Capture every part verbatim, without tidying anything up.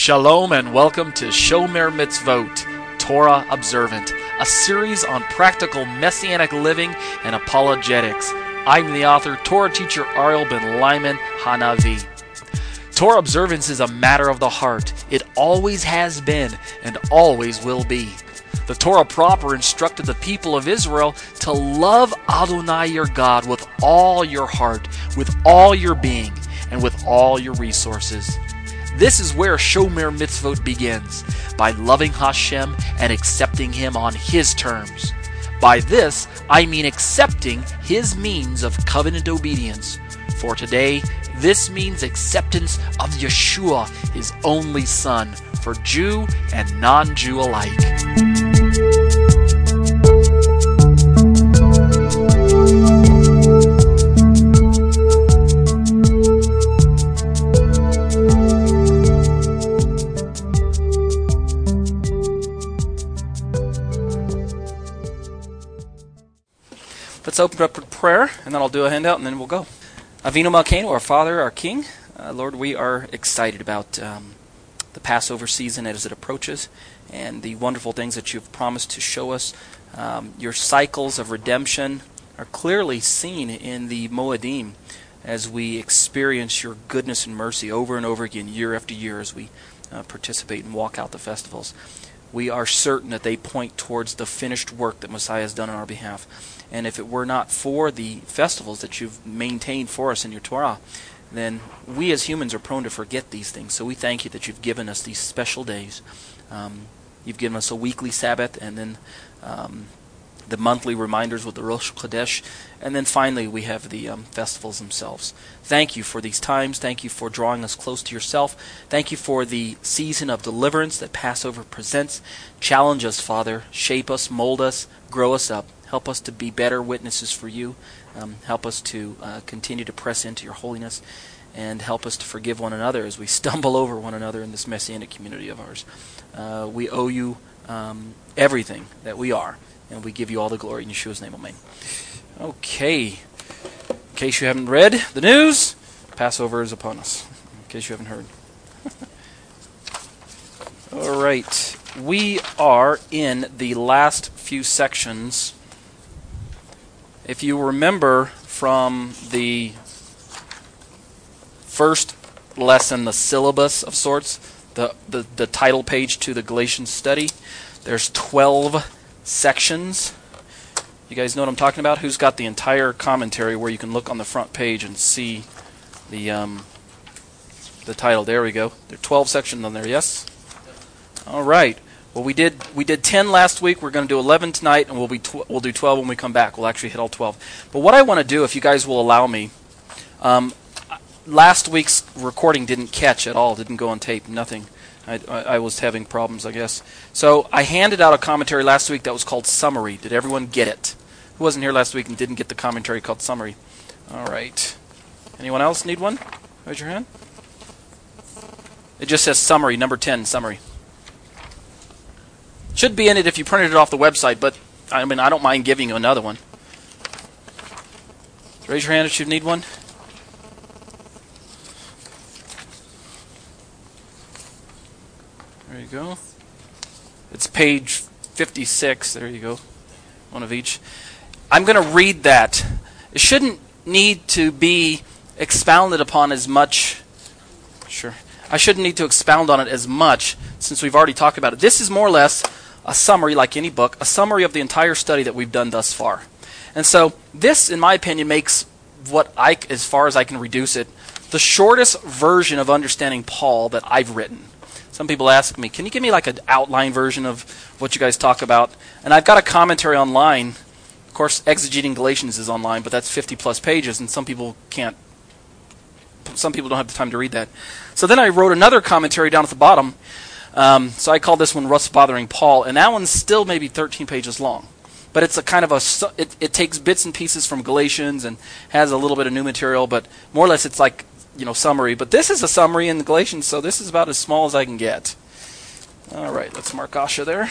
Shalom and welcome to Shomer Mitzvot, Torah Observant, a series on practical Messianic living and apologetics. I'm the author, Torah teacher Ariel Ben Lyman Hanavi. Torah observance is a matter of the heart. It always has been and always will be. The Torah proper instructed the people of Israel to love Adonai your God with all your heart, with all your being, and with all your resources. This is where Shomer Mitzvot begins, by loving Hashem and accepting Him on His terms. By this, I mean accepting His means of covenant obedience. For today, this means acceptance of Yeshua, His only Son, for Jew and non-Jew alike. Let's open up with prayer, and then I'll do a handout, and then we'll go. Avinu Malkeinu, our Father, our King. Uh, Lord, we are excited about um, the Passover season as it approaches, and the wonderful things that you've promised to show us. Um, your cycles of redemption are clearly seen in the Moedim as we experience your goodness and mercy over and over again, year after year, as we uh, participate and walk out the festivals. We are certain that they point towards the finished work that Messiah has done on our behalf. And if it were not for the festivals that you've maintained for us in your Torah, then we as humans are prone to forget these things. So we thank you that you've given us these special days. Um, you've given us a weekly Sabbath, and then um, the monthly reminders with the Rosh Chodesh, and then finally we have the um, festivals themselves. Thank you for these times. Thank you for drawing us close to yourself. Thank you for the season of deliverance that Passover presents. Challenge us, Father. Shape us, mold us, grow us up. Help us to be better witnesses for you. Um, help us to uh, continue to press into your holiness, and help us to forgive one another as we stumble over one another in this Messianic community of ours. Uh, we owe you um, everything that we are, and we give you all the glory in Yeshua's name. Amen. Okay. In case you haven't read the news, Passover is upon us. In case you haven't heard. All right. We are in the last few sections. If you remember from the first lesson, the syllabus of sorts, the, the, the title page to the Galatians study, there's twelve sections. You guys know what I'm talking about? Who's got the entire commentary where you can look on the front page and see the um, the title? There we go. There are twelve sections on there, yes? All right. Well, we did we did ten last week. We're going to do eleven tonight, and we'll be tw- we'll do twelve when we come back. We'll actually hit all twelve. But what I want to do, if you guys will allow me, um, last week's recording didn't catch at all. Didn't go on tape. Nothing. I, I, I was having problems, I guess. So I handed out a commentary last week that was called Summary. Did everyone get it? Who wasn't here last week and didn't get the commentary called Summary? All right. Anyone else need one? Raise your hand. It just says Summary, number ten, Summary. Should be in it if you printed it off the website, but I mean, I don't mind giving you another one. Raise your hand if you need one. There you go. It's page fifty-six. There you go. One of each. I'm going to read that. It shouldn't need to be expounded upon as much. Sure. I shouldn't need to expound on it as much since we've already talked about it. This is more or less a summary, like any book, a summary of the entire study that we've done thus far. And so this, in my opinion, makes what I, as far as I can reduce it, the shortest version of understanding Paul that I've written. Some people ask me, can you give me like an outline version of what you guys talk about? And I've got a commentary online. Of course, Exegeting Galatians is online, but that's fifty plus pages, and some people can't. Some people don't have the time to read that. So then I wrote another commentary down at the bottom. Um, so I call this one What's Bothering Paul, and that one's still maybe thirteen pages long. But it's a kind of a, it, it takes bits and pieces from Galatians and has a little bit of new material, but more or less it's like, you know, summary. But this is a summary in the Galatians, so this is about as small as I can get. All right, let's mark Asha there.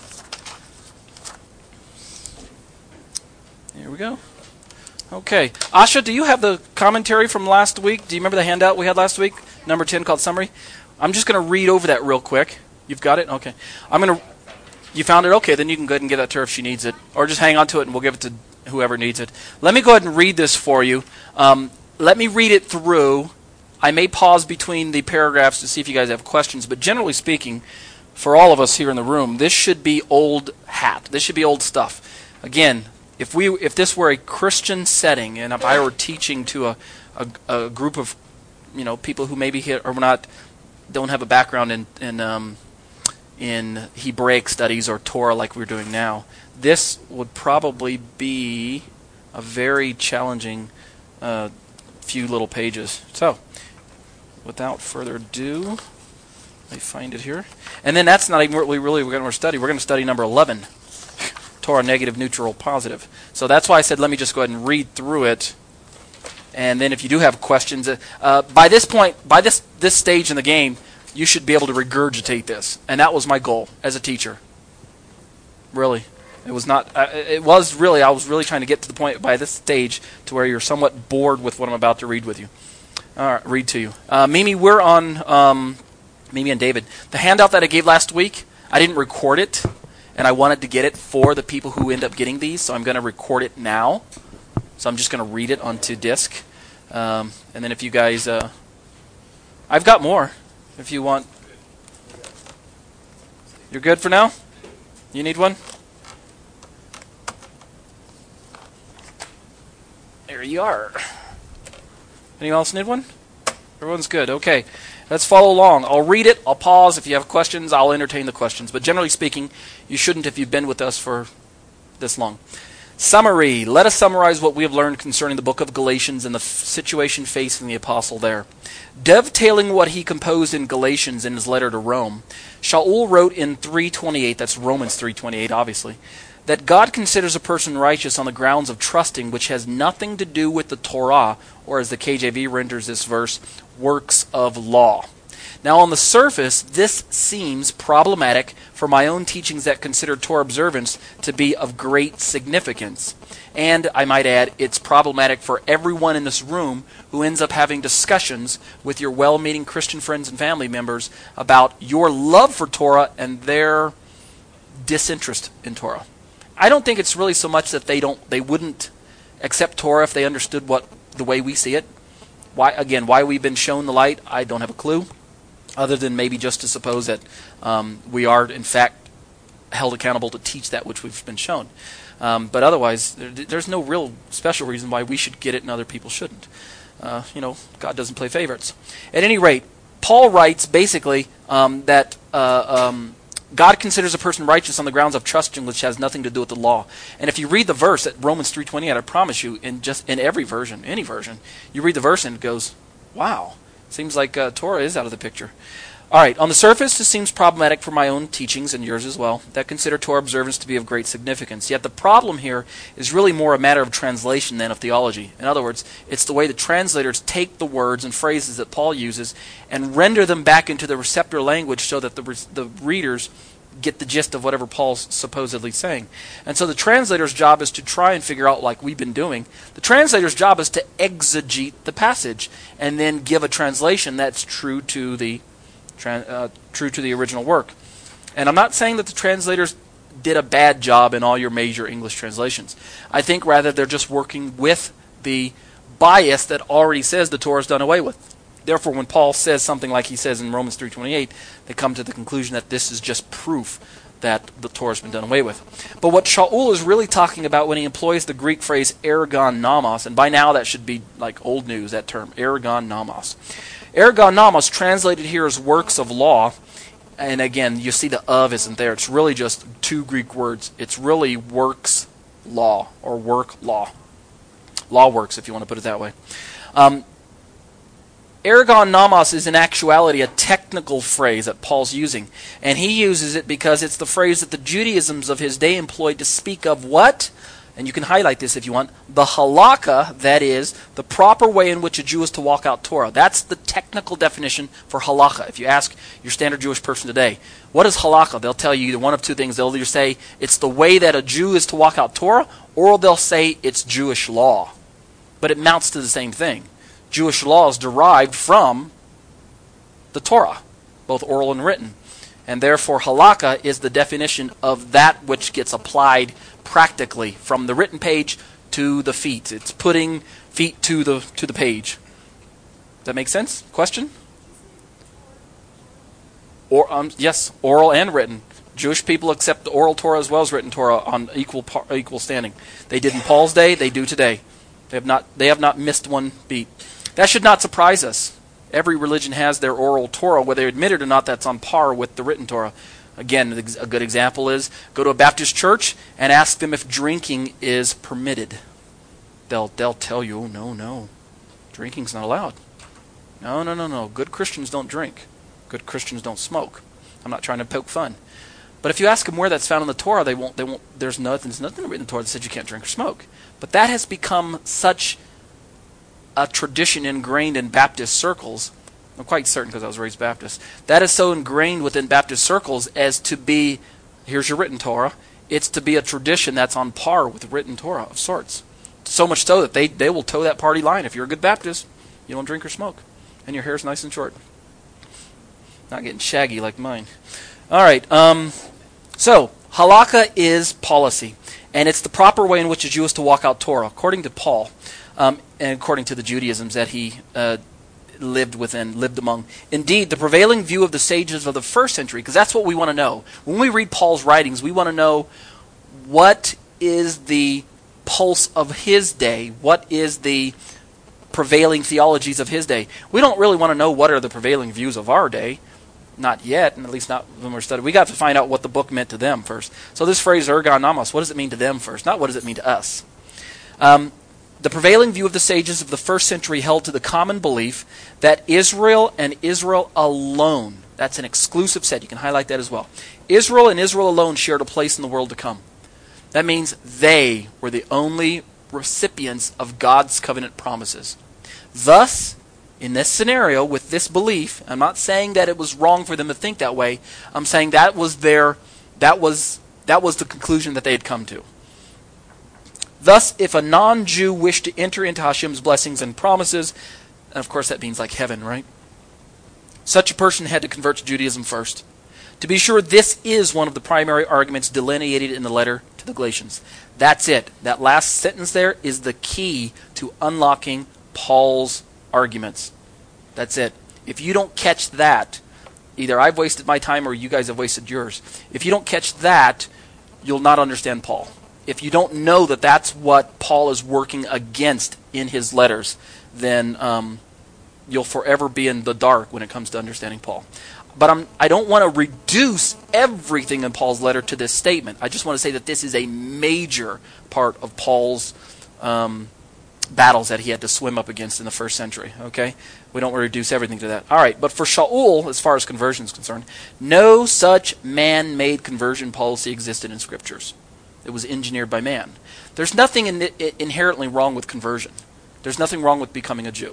Here we go. Okay. Asha, do you have the commentary from last week? Do you remember the handout we had last week? Number ten called Summary? I'm just going to read over that real quick. You've got it? Okay. I'm going to... You found it? Okay, then you can go ahead and give that to her if she needs it. Or just hang on to it and we'll give it to whoever needs it. Let me go ahead and read this for you. Um, let me read it through. I may pause between the paragraphs to see if you guys have questions, but generally speaking, for all of us here in the room, this should be old hat. This should be old stuff. Again, if we if this were a Christian setting, and if I were teaching to a, a, a group of you know people who maybe hit, or not don't have a background in in um, in Hebraic studies or Torah like we're doing now, this would probably be a very challenging uh, few little pages. So, without further ado, I find it here. And then that's not even what we really we're going to study. We're going to study number eleven, Torah negative, neutral, positive. So that's why I said let me just go ahead and read through it. And then if you do have questions, uh, by this point, by this this stage in the game, you should be able to regurgitate this. And that was my goal as a teacher. Really. It was not, uh, it was really, I was really trying to get to the point by this stage to where you're somewhat bored with what I'm about to read with you. All right, read to you. Uh, Mimi, we're on, um, Mimi and David. The handout that I gave last week, I didn't record it, and I wanted to get it for the people who end up getting these, so I'm going to record it now. So I'm just going to read it onto disk. Um, and then if you guys, uh, I've got more if you want. You're good for now? You need one? There you are. Anyone else need one? Everyone's good. Okay. Let's follow along. I'll read it. I'll pause. If you have questions, I'll entertain the questions. But generally speaking, you shouldn't if you've been with us for this long. Summary. Let us summarize what we have learned concerning the book of Galatians and the f- situation facing the apostle there. Dovetailing what he composed in Galatians in his letter to Rome, Shaul wrote in three twenty-eight, that's Romans three twenty-eight obviously, that God considers a person righteous on the grounds of trusting, which has nothing to do with the Torah, or as the K J V renders this verse, works of law. Now on the surface, this seems problematic for my own teachings that consider Torah observance to be of great significance. And, I might add, it's problematic for everyone in this room who ends up having discussions with your well-meaning Christian friends and family members about your love for Torah and their disinterest in Torah. I don't think it's really so much that they don't, they wouldn't accept Torah if they understood what the way we see it. Why again? Why we've been shown the light? I don't have a clue, other than maybe just to suppose that um, we are in fact held accountable to teach that which we've been shown. Um, but otherwise, there, there's no real special reason why we should get it and other people shouldn't. Uh, you know, God doesn't play favorites. At any rate, Paul writes basically um, that. Uh, um, God considers a person righteous on the grounds of trusting, which has nothing to do with the law. And if you read the verse at Romans three twenty-eight, I promise you, in just in every version, any version, you read the verse and it goes, wow, seems like uh, Torah is out of the picture. All right, on the surface, this seems problematic for my own teachings and yours as well, that consider Torah observance to be of great significance. Yet the problem here is really more a matter of translation than of theology. In other words, it's the way the translators take the words and phrases that Paul uses and render them back into the receptor language so that the the readers get the gist of whatever Paul's supposedly saying. And so the translator's job is to try and figure out, like we've been doing, the translator's job is to exegete the passage and then give a translation that's true to the Uh, true to the original work. And I'm not saying that the translators did a bad job in all your major English translations. I think rather they're just working with the bias that already says the Torah is done away with. Therefore, when Paul says something like he says in Romans three twenty-eight, they come to the conclusion that this is just proof that the Torah has been done away with. But what Shaul is really talking about when he employs the Greek phrase ergon nomos, and by now that should be like old news, that term, ergon nomos. Ergon nomos, translated here as works of law, and again, you see the of isn't there. It's really just two Greek words. It's really works law, or work law. Law works, if you want to put it that way. Um, Ergon nomos is in actuality a technical phrase that Paul's using, and he uses it because it's the phrase that the Judaisms of his day employed to speak of what? And you can highlight this if you want, the halakha, that is, the proper way in which a Jew is to walk out Torah. That's the technical definition for halakha. If you ask your standard Jewish person today, what is halakha? They'll tell you either one of two things. They'll either say it's the way that a Jew is to walk out Torah, or they'll say it's Jewish law. But it amounts to the same thing. Jewish law is derived from the Torah. both oral and written. And therefore, halakha is the definition of that which gets applied practically from the written page to the feet. It's putting feet to the to the page. Does that make sense? Question? Or um, yes, oral and written. Jewish people accept the oral Torah as well as written Torah on equal par, equal standing. They did in Paul's day. They do today. They have not they have not missed one beat. That should not surprise us. Every religion has their oral Torah, whether they admit it or not. That's on par with the written Torah. Again, a good example is go to a Baptist church and ask them if drinking is permitted. They'll they'll tell you, oh, no, no, drinking's not allowed. No, no, no, no. Good Christians don't drink. Good Christians don't smoke. I'm not trying to poke fun. But if you ask them where that's found in the Torah, they won't. They won't. There's nothing. There's nothing written in the Torah that says you can't drink or smoke. But that has become such a tradition ingrained in Baptist circles. I'm quite certain because I was raised Baptist. That is so ingrained within Baptist circles as to be, here's your written Torah. It's to be a tradition that's on par with written Torah of sorts. So much so that they, they will toe that party line. If you're a good Baptist, you don't drink or smoke. And your hair's nice and short. Not getting shaggy like mine. All right. Um, so, halakha is policy. And it's the proper way in which a Jew is to walk out Torah, according to Paul, um, and according to the Judaisms that he uh, lived within, lived among. Indeed, the prevailing view of the sages of the first century, because that's what we want to know. When we read Paul's writings, we want to know what is the pulse of his day, what is the prevailing theologies of his day. We don't really want to know what are the prevailing views of our day. Not yet, and at least not when we're studying. We got to find out what the book meant to them first. So this phrase, ergon nomos, what does it mean to them first? Not what does it mean to us. Um, the prevailing view of the sages of the first century held to the common belief that Israel and Israel alone, that's an exclusive set, you can highlight that as well. Israel and Israel alone shared a place in the world to come. That means they were the only recipients of God's covenant promises. Thus, in this scenario, with this belief, I'm not saying that it was wrong for them to think that way. I'm saying that was their, that was that was the conclusion that they had come to. Thus, if a non-Jew wished to enter into Hashem's blessings and promises, and of course that means like heaven, right? Such a person had to convert to Judaism first. To be sure, this is one of the primary arguments delineated in the letter to the Galatians. That's it. That last sentence there is the key to unlocking Paul's arguments. That's it. If you don't catch that, either I've wasted my time or you guys have wasted yours. If you don't catch that, you'll not understand Paul. If you don't know that that's what Paul is working against in his letters, then um, you'll forever be in the dark when it comes to understanding Paul. But I'm, I don't want to reduce everything in Paul's letter to this statement. I just want to say that this is a major part of Paul's um, battles that he had to swim up against in the first century. Okay, we don't reduce everything to that. All right, but for Shaul, as far as conversion is concerned, no such man-made conversion policy existed in scriptures. It was engineered by man. There's nothing in it inherently wrong with conversion. There's nothing wrong with becoming a Jew.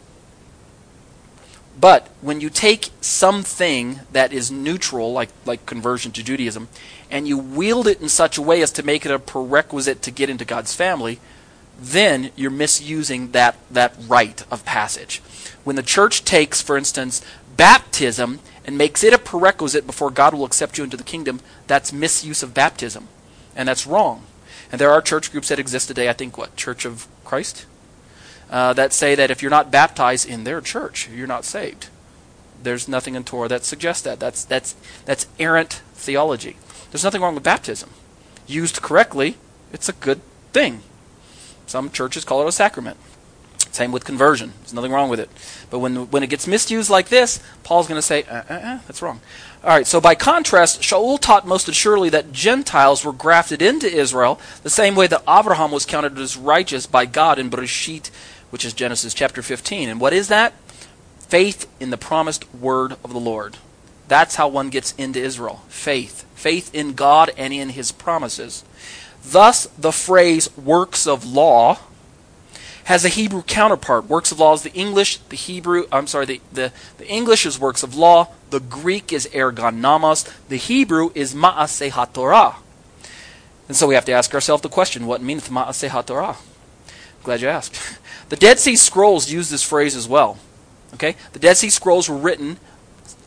But when you take something that is neutral, like like conversion to Judaism, and you wield it in such a way as to make it a prerequisite to get into God's family, then you're misusing that, that rite of passage. When the church takes, for instance, baptism and makes it a prerequisite before God will accept you into the kingdom, that's misuse of baptism. And that's wrong. And there are church groups that exist today, I think, what, Church of Christ? Uh, that say that if you're not baptized in their church, you're not saved. There's nothing in Torah that suggests that. That's, that's, that's errant theology. There's nothing wrong with baptism. Used correctly, it's a good thing. Some churches call it a sacrament. Same with conversion. There's nothing wrong with it. But when when it gets misused like this, Paul's going to say, uh, uh, uh, that's wrong. All right, so by contrast, Shaul taught most assuredly that Gentiles were grafted into Israel the same way that Abraham was counted as righteous by God in Bereshit, which is Genesis chapter fifteen. And what is that? Faith in the promised word of the Lord. That's how one gets into Israel. Faith. Faith in God and in his promises. Thus, the phrase works of law has a Hebrew counterpart. Works of law is the English, the Hebrew, I'm sorry, the, the, the English is works of law, the Greek is ergon nomos, the Hebrew is ma'aseh haTorah. And so we have to ask ourselves the question, what means ma'aseh haTorah? Glad you asked. The Dead Sea Scrolls use this phrase as well. Okay? The Dead Sea Scrolls were written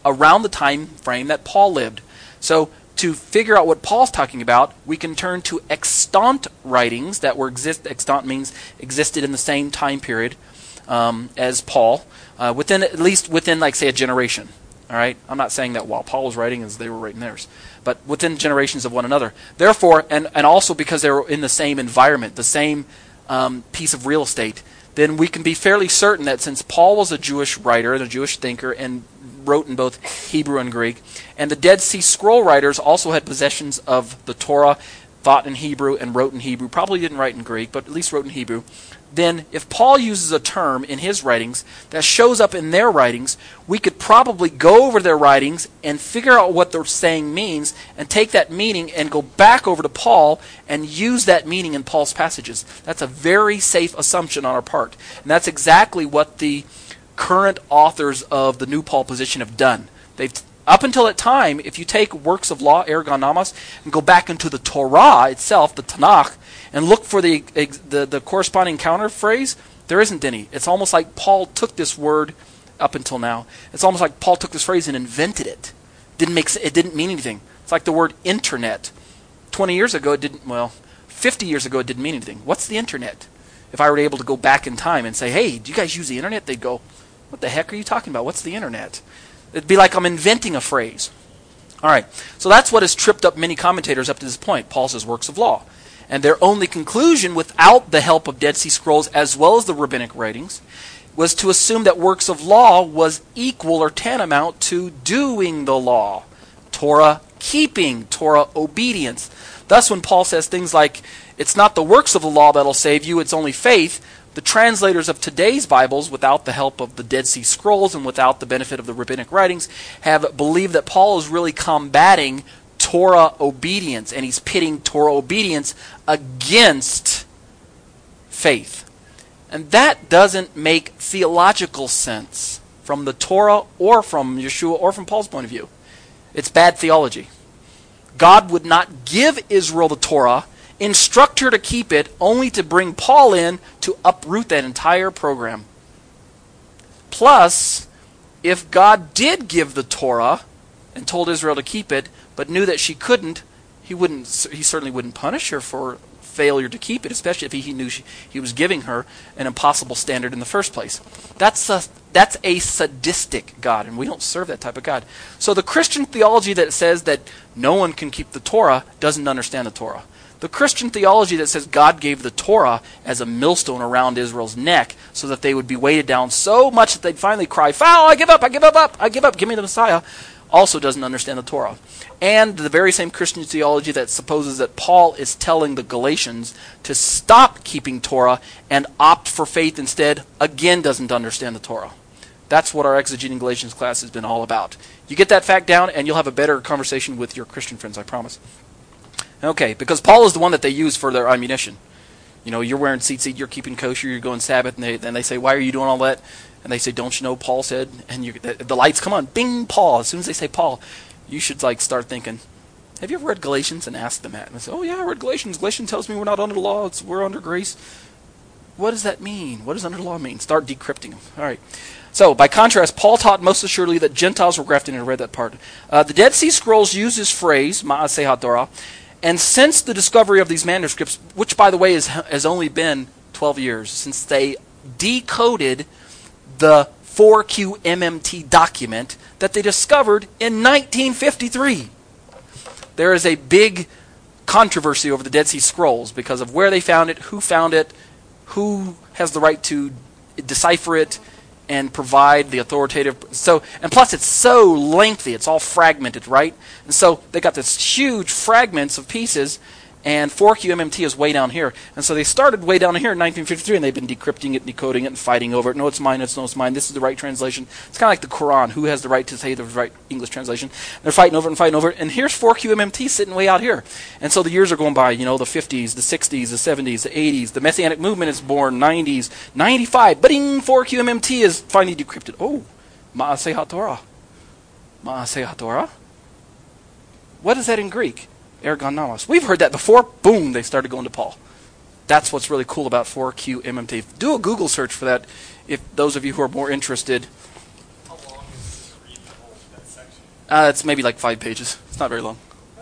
around the time frame that Paul lived. So to figure out what Paul's talking about, we can turn to extant writings that were exist. Extant means existed in the same time period um, as Paul, uh, within at least within, like, say, a generation. All right, I'm not saying that while Paul was writing, as they were writing theirs, but within generations of one another. Therefore, and and also because they were in the same environment, the same um, piece of real estate, then we can be fairly certain that since Paul was a Jewish writer and a Jewish thinker and wrote in both Hebrew and Greek, and the Dead Sea Scroll writers also had possessions of the Torah, thought in Hebrew and wrote in Hebrew, probably didn't write in Greek, but at least wrote in Hebrew, then if Paul uses a term in his writings that shows up in their writings, we could probably go over their writings and figure out what they're saying means and take that meaning and go back over to Paul and use that meaning in Paul's passages. That's a very safe assumption on our part. And that's exactly what the current authors of the New Paul position have done. They've Up until that time, if you take works of law, ergon nomos, and go back into the Torah itself, the Tanakh, and look for the, the the corresponding counter phrase, there isn't any. It's almost like Paul took this word up until now. It's almost like Paul took this phrase and invented it. Didn't make it didn't mean anything. It's like the word internet. Twenty years ago, it didn't. Well, fifty years ago, it didn't mean anything. What's the internet? If I were able to go back in time and say, "Hey, do you guys use the internet?" They'd go, "What the heck are you talking about? What's the internet?" It'd be like I'm inventing a phrase. All right, so that's what has tripped up many commentators up to this point. Paul says works of law. And their only conclusion, without the help of Dead Sea Scrolls as well as the rabbinic writings, was to assume that works of law was equal or tantamount to doing the law. Torah keeping, Torah obedience. Thus, when Paul says things like, it's not the works of the law that'll save you, it's only faith, the translators of today's Bibles, without the help of the Dead Sea Scrolls and without the benefit of the rabbinic writings, have believed that Paul is really combating Torah obedience, and he's pitting Torah obedience against faith. And that doesn't make theological sense from the Torah or from Yeshua or from Paul's point of view. It's bad theology. God would not give Israel the Torah, instruct her to keep it, only to bring Paul in to uproot that entire program. Plus, if God did give the Torah and told Israel to keep it, but knew that she couldn't, he wouldn't. He certainly wouldn't punish her for failure to keep it, especially if he, he knew she, he was giving her an impossible standard in the first place. That's a, that's a sadistic God, and we don't serve that type of God. So the Christian theology that says that no one can keep the Torah doesn't understand the Torah. The Christian theology that says God gave the Torah as a millstone around Israel's neck so that they would be weighted down so much that they'd finally cry, "Foul, I give up, I give up, up, I give up, give me the Messiah," also doesn't understand the Torah. And the very same Christian theology that supposes that Paul is telling the Galatians to stop keeping Torah and opt for faith instead, again doesn't understand the Torah. That's what our Exegeting Galatians class has been all about. You get that fact down and you'll have a better conversation with your Christian friends, I promise. Okay, because Paul is the one that they use for their ammunition. You know, you're wearing tzitzit, you're keeping kosher, you're going Sabbath, and they, then they say, "Why are you doing all that?" And they say, "Don't you know Paul said?" And you, the, the lights come on, bing, Paul. As soon as they say Paul, you should like start thinking, "Have you ever read Galatians?" And ask them that. And they say, "Oh yeah, I read Galatians. Galatians tells me we're not under the law, it's, we're under grace." What does that mean? What does under the law mean? Start decrypting them. All right. So, by contrast, Paul taught most assuredly that Gentiles were grafted in. I read that part. Uh, the Dead Sea Scrolls use this phrase, Ma'aseh HaTorah, and since the discovery of these manuscripts, which, by the way, is, has only been twelve years, since they decoded the four Q M M T document that they discovered in nineteen fifty-three. There is a big controversy over the Dead Sea Scrolls because of where they found it, who found it, who has the right to decipher it, and provide the authoritative. So, and plus it's so lengthy, it's all fragmented, right? And so they got this huge fragments of pieces, and four Q M M T is way down here. And so they started way down here in nineteen fifty-three, and they've been decrypting it, decoding it, and fighting over it. No, it's mine, it's no, it's mine. This is the right translation. It's kind of like the Quran. Who has the right to say the right English translation? They're fighting over it and fighting over it. And here's four Q M M T sitting way out here. And so the years are going by, you know, the fifties, the sixties, the seventies, the eighties. The Messianic movement is born, nineties, ninety-five. Bing, four Q M M T is finally decrypted. Oh, Ma'aseh HaTorah. Ma'aseh HaTorah? What is that in Greek? Ergon nomos. We've heard that before. Boom, they started going to Paul. That's what's really cool about four Q M M T. Do a Google search for that if those of you who are more interested. How long is this read the whole that section? Uh, it's maybe like five pages. It's not very long.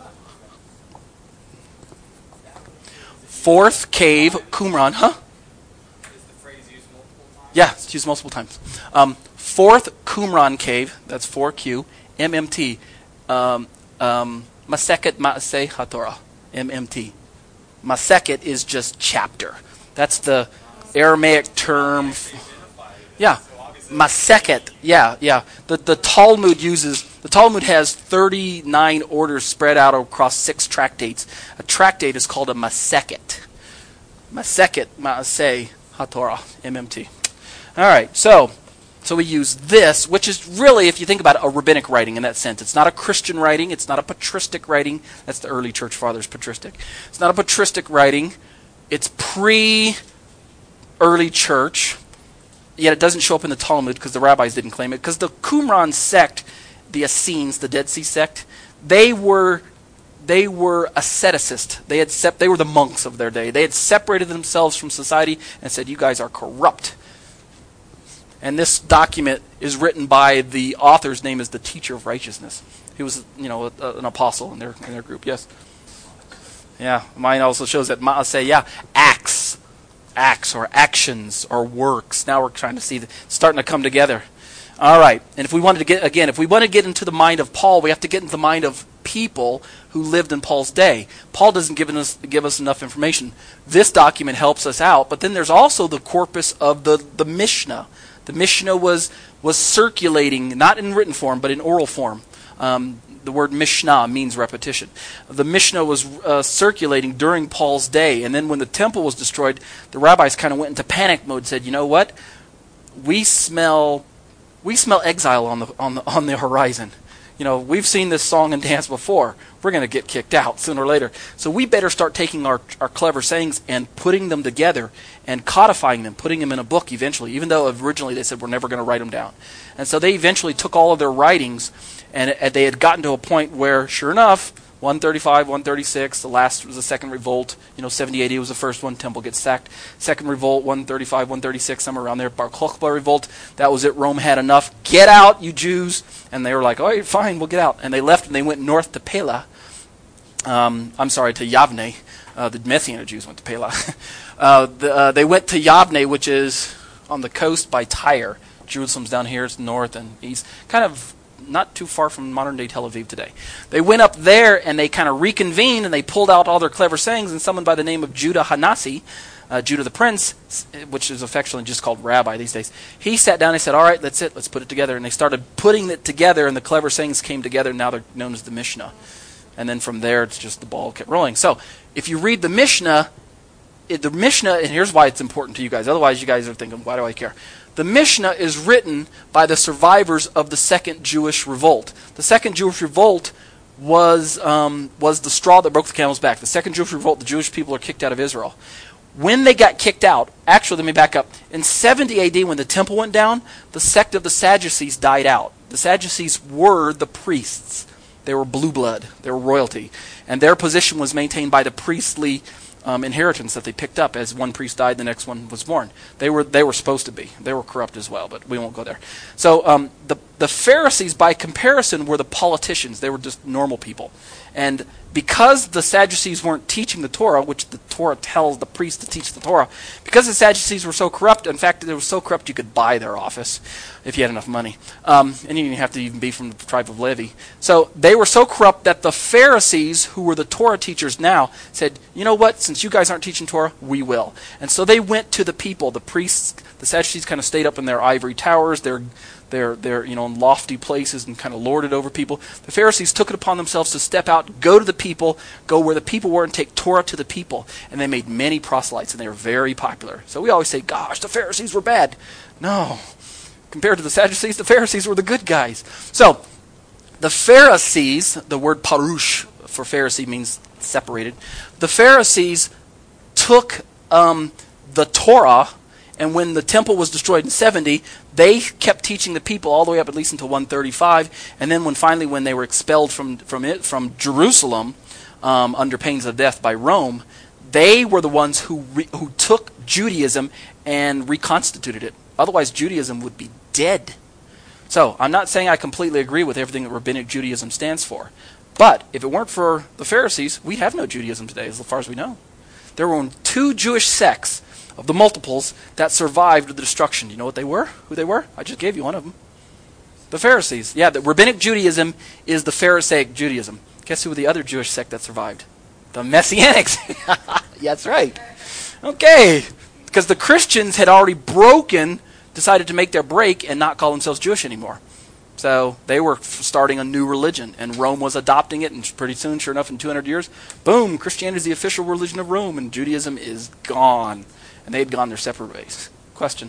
Fourth cave, Qumran, huh? Is the phrase used multiple times? Yeah, it's used multiple times. Um, fourth Qumran cave, that's four Q, M M T. Um, um, Maseket Maaseh HaTorah, M M T. Maseket is just chapter. That's the Aramaic term. Yeah, Maseket. Yeah, yeah. The the Talmud uses the Talmud has thirty-nine orders spread out across six tractates. A tractate is called a Maseket. Maseket Maaseh HaTorah, M M T. All right, so so we use this, which is really, if you think about it, a rabbinic writing in that sense. It's not a Christian writing. It's not a patristic writing. That's the early church fathers, patristic. It's not a patristic writing. It's pre-early church, yet it doesn't show up in the Talmud because the rabbis didn't claim it. Because the Qumran sect, the Essenes, the Dead Sea sect, they were they were asceticist. They had sep- they were the monks of their day. They had separated themselves from society and said, "You guys are corrupt." And this document is written by the author's name is the Teacher of Righteousness. He was, you know, a, a, an apostle in their in their group. Yes. Yeah. Mine also shows that Maaseh, yeah, acts, acts or actions or works. Now we're trying to see the, starting to come together. All right. And if we wanted to get again, if we want to get into the mind of Paul, we have to get into the mind of people who lived in Paul's day. Paul doesn't give us give us enough information. This document helps us out, but then there's also the corpus of the the Mishnah. The Mishnah was was circulating, not in written form, but in oral form. Um, the word Mishnah means repetition. The Mishnah was uh, circulating during Paul's day, and then when the temple was destroyed, the rabbis kind of went into panic mode. Said, "You know what? We smell, we smell exile on the on the on the horizon. You know, we've seen this song and dance before. We're going to get kicked out sooner or later. So we better start taking our, our clever sayings and putting them together and codifying them, putting them in a book eventually, even though originally they said we're never going to write them down." And so they eventually took all of their writings, and, and they had gotten to a point where, sure enough, one thirty-five, one thirty-six, the last was the second revolt. You know, seventy A D was the first one. Temple gets sacked. Second revolt, one thirty-five, one thirty-six, somewhere around there. Bar Kokhba revolt. That was it. Rome had enough. Get out, you Jews. And they were like, "Oh, fine, we'll get out." And they left, and they went north to Pella. Um, I'm sorry, to Yavne. Uh, the Messianic Jews went to Pella. uh, the, uh, they went to Yavne, which is on the coast by Tyre. Jerusalem's down here. It's north and east. Kind of not too far from modern-day Tel Aviv today. They went up there, and they kind of reconvened, and they pulled out all their clever sayings, and someone by the name of Judah Hanasi, uh, Judah the Prince, which is affectionately just called Rabbi these days, he sat down and he said, "All right, that's it. Let's put it together." And they started putting it together, and the clever sayings came together, and now they're known as the Mishnah. And then from there, it's just the ball kept rolling. So if you read the Mishnah, it, the Mishnah, and here's why it's important to you guys. Otherwise, you guys are thinking, why do I care? The Mishnah is written by the survivors of the Second Jewish Revolt. The Second Jewish Revolt was um, was the straw that broke the camel's back. The Second Jewish Revolt, the Jewish people are kicked out of Israel. When they got kicked out, actually, let me back up. In seventy A D, when the temple went down, the sect of the Sadducees died out. The Sadducees were the priests. They were blue blood. They were royalty. And their position was maintained by the priestly um, inheritance that they picked up. As one priest died, the next one was born. They were they were supposed to be. They were corrupt as well, but we won't go there. So um, the, the Pharisees, by comparison, were the politicians. They were just normal people. And because the Sadducees weren't teaching the Torah, which the Torah tells the priests to teach the Torah, because the Sadducees were so corrupt, in fact, they were so corrupt you could buy their office if you had enough money. Um, and you didn't have to even be from the tribe of Levi. So they were so corrupt that the Pharisees, who were the Torah teachers now, said, "You know what, since you guys aren't teaching Torah, we will." And so they went to the people, the priests. The Sadducees kind of stayed up in their ivory towers, their They're, they're, you know, in lofty places and kind of lorded over people. The Pharisees took it upon themselves to step out, go to the people, go where the people were, and take Torah to the people. And they made many proselytes, and they were very popular. So we always say, gosh, the Pharisees were bad. No. Compared to the Sadducees, the Pharisees were the good guys. So, the Pharisees, the word parush for Pharisee means separated. The Pharisees took um, the Torah, and when the temple was destroyed in seventy, they kept teaching the people all the way up at least until one thirty-five. And then when finally when they were expelled from from it from Jerusalem um, under pains of death by Rome, they were the ones who re, who took Judaism and reconstituted it. Otherwise, Judaism would be dead. So I'm not saying I completely agree with everything that Rabbinic Judaism stands for. But if it weren't for the Pharisees, we'd have no Judaism today, as far as we know. There were two Jewish sects of the multiples that survived the destruction. Do you know what they were? Who they were? I just gave you one of them. The Pharisees. Yeah, the Rabbinic Judaism is the Pharisaic Judaism. Guess who the other Jewish sect that survived? The Messianics. Yeah, that's right. Okay. Because the Christians had already broken, decided to make their break and not call themselves Jewish anymore. So they were f- starting a new religion, and Rome was adopting it, and pretty soon, sure enough, in two hundred years, boom, Christianity is the official religion of Rome, and Judaism is gone. And they had gone their separate ways. Question?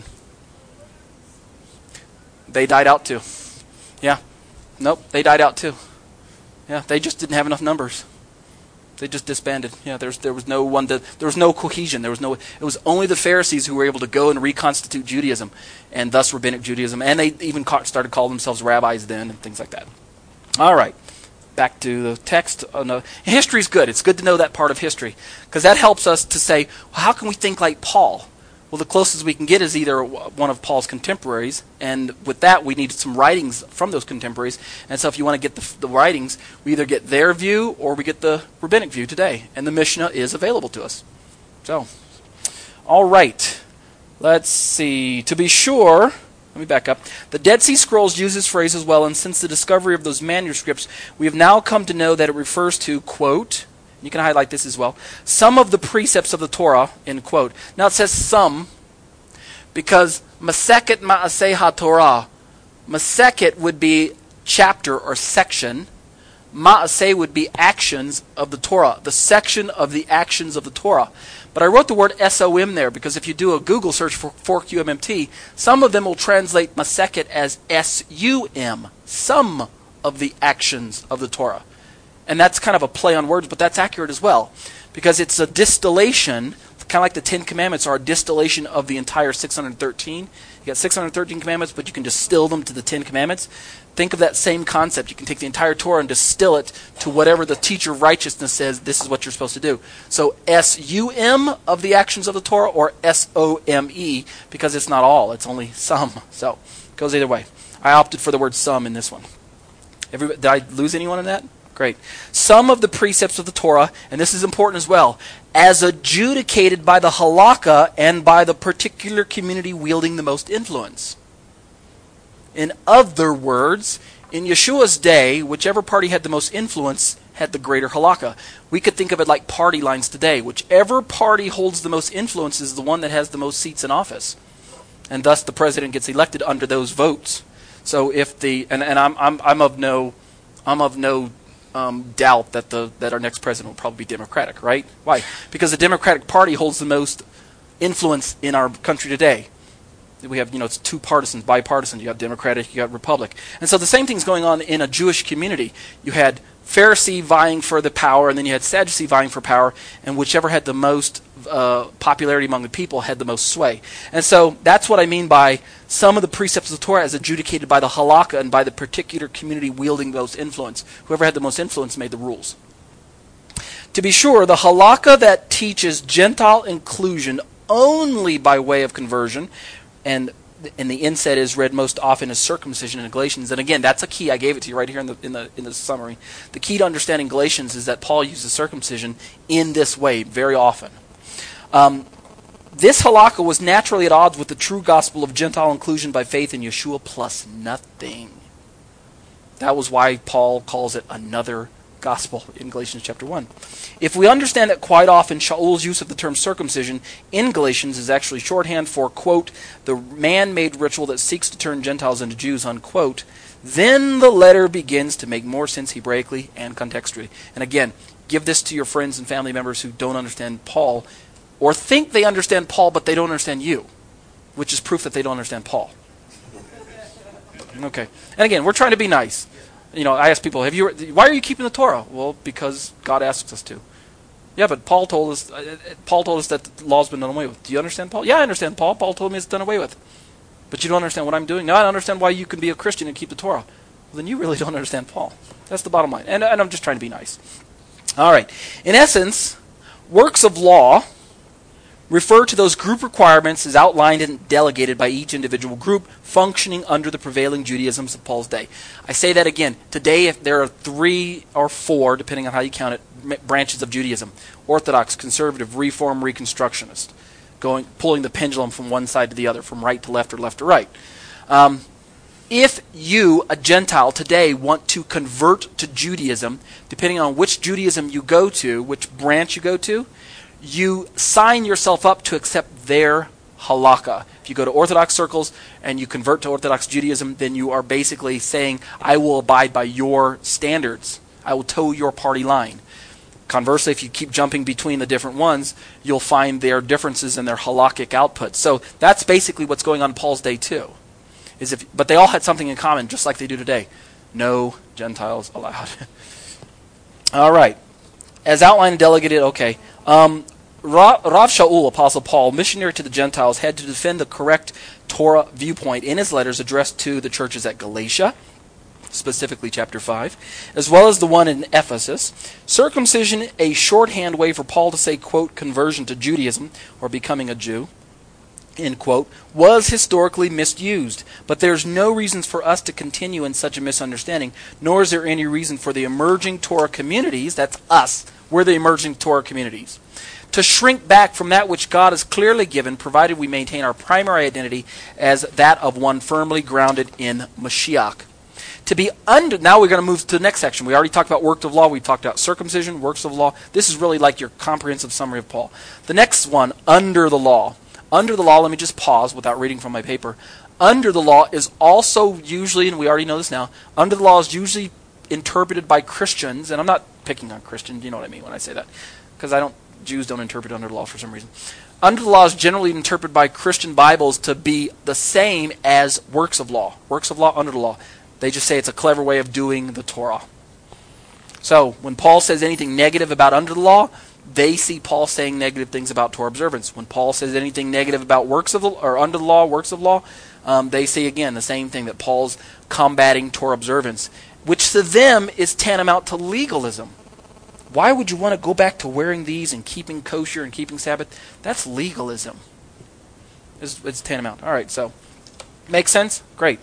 They died out too. Yeah. Nope, they died out too. Yeah, they just didn't have enough numbers. They just disbanded. Yeah, there's there was no one to, there was no cohesion. There was no. It was only the Pharisees who were able to go and reconstitute Judaism, and thus Rabbinic Judaism. And they even ca- started calling themselves rabbis then and things like that. All right, back to the text. Oh, no. History's good. It's good to know that part of history because that helps us to say, well, how can we think like Paul? Well, the closest we can get is either one of Paul's contemporaries, and with that, we need some writings from those contemporaries. And so if you want to get the, the writings, we either get their view or we get the rabbinic view today. And the Mishnah is available to us. So, all right. Let's see. To be sure, let me back up. The Dead Sea Scrolls use this phrase as well, and since the discovery of those manuscripts, we have now come to know that it refers to, quote, you can highlight this as well, some of the precepts of the Torah, end quote. Now it says some, because Maseket Ma'aseh HaTorah, Maseket would be chapter or section, Ma'aseh would be actions of the Torah, the section of the actions of the Torah. But I wrote the word S O M there, because if you do a Google search for, for Q M M T, some of them will translate Maseket as S U M, some of the actions of the Torah. And that's kind of a play on words, but that's accurate as well. Because it's a distillation, kind of like the Ten Commandments are a distillation of the entire six hundred thirteen. You got six hundred thirteen commandments, but you can distill them to the Ten Commandments. Think of that same concept. You can take the entire Torah and distill it to whatever the teacher of righteousness says this is what you're supposed to do. So S U M of the actions of the Torah, or S O M E, because it's not all, it's only some. So it goes either way. I opted for the word some in this one. Everybody, did I lose anyone in that? Great. Some of the precepts of the Torah, and this is important as well, as adjudicated by the halakha and by the particular community wielding the most influence. In other words, in Yeshua's day, whichever party had the most influence had the greater halakha. We could think of it like party lines today. Whichever party holds the most influence is the one that has the most seats in office. And thus the president gets elected under those votes. So if the and, and I'm I'm I'm of no I'm of no Um, doubt that the that our next president will probably be Democratic, right? Why? Because the Democratic Party holds the most influence in our country today. We have, you know, it's two partisans, bipartisan. You got Democratic, you got Republic. And so the same thing's going on in a Jewish community. You had Pharisee vying for the power, and then you had Sadducee vying for power, and whichever had the most uh, popularity among the people had the most sway. And so that's what I mean by some of the precepts of the Torah as adjudicated by the halakha and by the particular community wielding the most influence. Whoever had the most influence made the rules. To be sure, the halakha that teaches Gentile inclusion only by way of conversion, and and the inset is read most often as circumcision in Galatians. And again, that's a key. I gave it to you right here in the in the in the summary. The key to understanding Galatians is that Paul uses circumcision in this way very often. Um, this halakha was naturally at odds with the true gospel of Gentile inclusion by faith in Yeshua plus nothing. That was why Paul calls it another gospel in Galatians chapter one. If we understand that quite often Shaul's use of the term circumcision in Galatians is actually shorthand for, quote, the man-made ritual that seeks to turn Gentiles into Jews, unquote, then the letter begins to make more sense Hebraically and contextually. And again, give this to your friends and family members who don't understand Paul, or think they understand Paul but they don't understand you, which is proof that they don't understand Paul. Okay. And again, we're trying to be nice. You know, I ask people, "Have you? Why are you keeping the Torah?" Well, because God asks us to. Yeah, but Paul told us. Uh, Paul told us that the law's been done away with. Do you understand Paul? Yeah, I understand Paul. Paul told me it's done away with. But you don't understand what I'm doing. No, I don't understand why you can be a Christian and keep the Torah. Well, then you really don't understand Paul. That's the bottom line. And, and I'm just trying to be nice. All right. In essence, works of law refer to those group requirements as outlined and delegated by each individual group functioning under the prevailing Judaisms of Paul's day. I say that again. Today, if there are three or four, depending on how you count it, branches of Judaism: Orthodox, Conservative, Reform, Reconstructionist, going pulling the pendulum from one side to the other, from right to left or left to right. Um, if you, a Gentile, today want to convert to Judaism, depending on which Judaism you go to, which branch you go to, you sign yourself up to accept their halakha. If you go to Orthodox circles and you convert to Orthodox Judaism, then you are basically saying, I will abide by your standards. I will toe your party line. Conversely, if you keep jumping between the different ones, you'll find their differences in their halakhic output. So that's basically what's going on in Paul's day too. Is if, but they all had something in common, just like they do today. No Gentiles allowed. All right. As outlined and delegated, okay. Um, Rav Shaul, Apostle Paul, missionary to the Gentiles, had to defend the correct Torah viewpoint in his letters addressed to the churches at Galatia, specifically chapter five, as well as the one in Ephesus. Circumcision, a shorthand way for Paul to say, quote, conversion to Judaism, or becoming a Jew, end quote, was historically misused. But there's no reasons for us to continue in such a misunderstanding, nor is there any reason for the emerging Torah communities, that's us, we're the emerging Torah communities, to shrink back from that which God has clearly given, provided we maintain our primary identity as that of one firmly grounded in Mashiach. To be under, now we're going to move to the next section. We already talked about works of law. We talked about circumcision, works of law. This is really like your comprehensive summary of Paul. The next one, under the law. Under the law, let me just pause without reading from my paper. Under the law is also usually, and we already know this now, under the law is usually interpreted by Christians, and I'm not picking on Christians, you know what I mean when I say that, because I don't, Jews don't interpret under the law for some reason. Under the law is generally interpreted by Christian Bibles to be the same as works of law. Works of law, under the law. They just say it's a clever way of doing the Torah. So, when Paul says anything negative about under the law, they see Paul saying negative things about Torah observance. When Paul says anything negative about works of the, or under the law, works of law, um, they say again the same thing, that Paul's combating Torah observance, which to them is tantamount to legalism. Why would you want to go back to wearing these and keeping kosher and keeping Sabbath? That's legalism. It's, it's tantamount. All right, so makes sense? Great.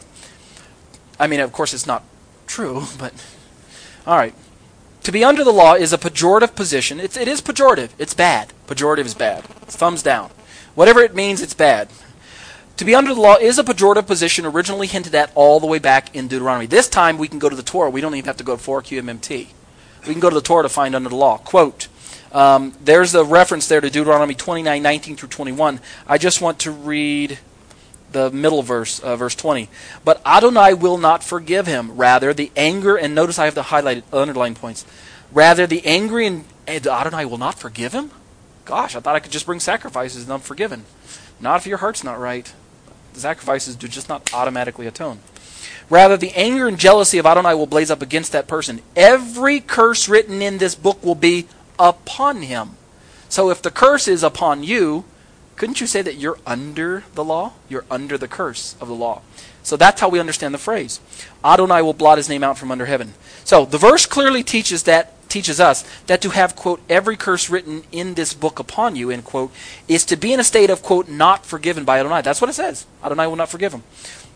I mean, of course, it's not true, but all right. To be under the law is a pejorative position. It's, it is pejorative. It's bad. Pejorative is bad. It's thumbs down. Whatever it means, it's bad. To be under the law is a pejorative position originally hinted at all the way back in Deuteronomy. This time we can go to the Torah. We don't even have to go to four Q M M T. We can go to the Torah to find under the law. Quote, um, there's a reference there to Deuteronomy twenty-nine, nineteen through twenty-one. I just want to read the middle verse, uh, verse twenty. But Adonai will not forgive him. Rather, the anger, and notice I have the highlighted, underlined points. Rather, the angry and, and Adonai will not forgive him? Gosh, I thought I could just bring sacrifices and I'm forgiven. Not if your heart's not right. The sacrifices do just not automatically atone. Rather, the anger and jealousy of Adonai will blaze up against that person. Every curse written in this book will be upon him. So if the curse is upon you, couldn't you say that you're under the law? You're under the curse of the law. So that's how we understand the phrase. Adonai will blot his name out from under heaven. So the verse clearly teaches that teaches us that to have, quote, every curse written in this book upon you, end quote, is to be in a state of, quote, not forgiven by Adonai. That's what it says. Adonai will not forgive him.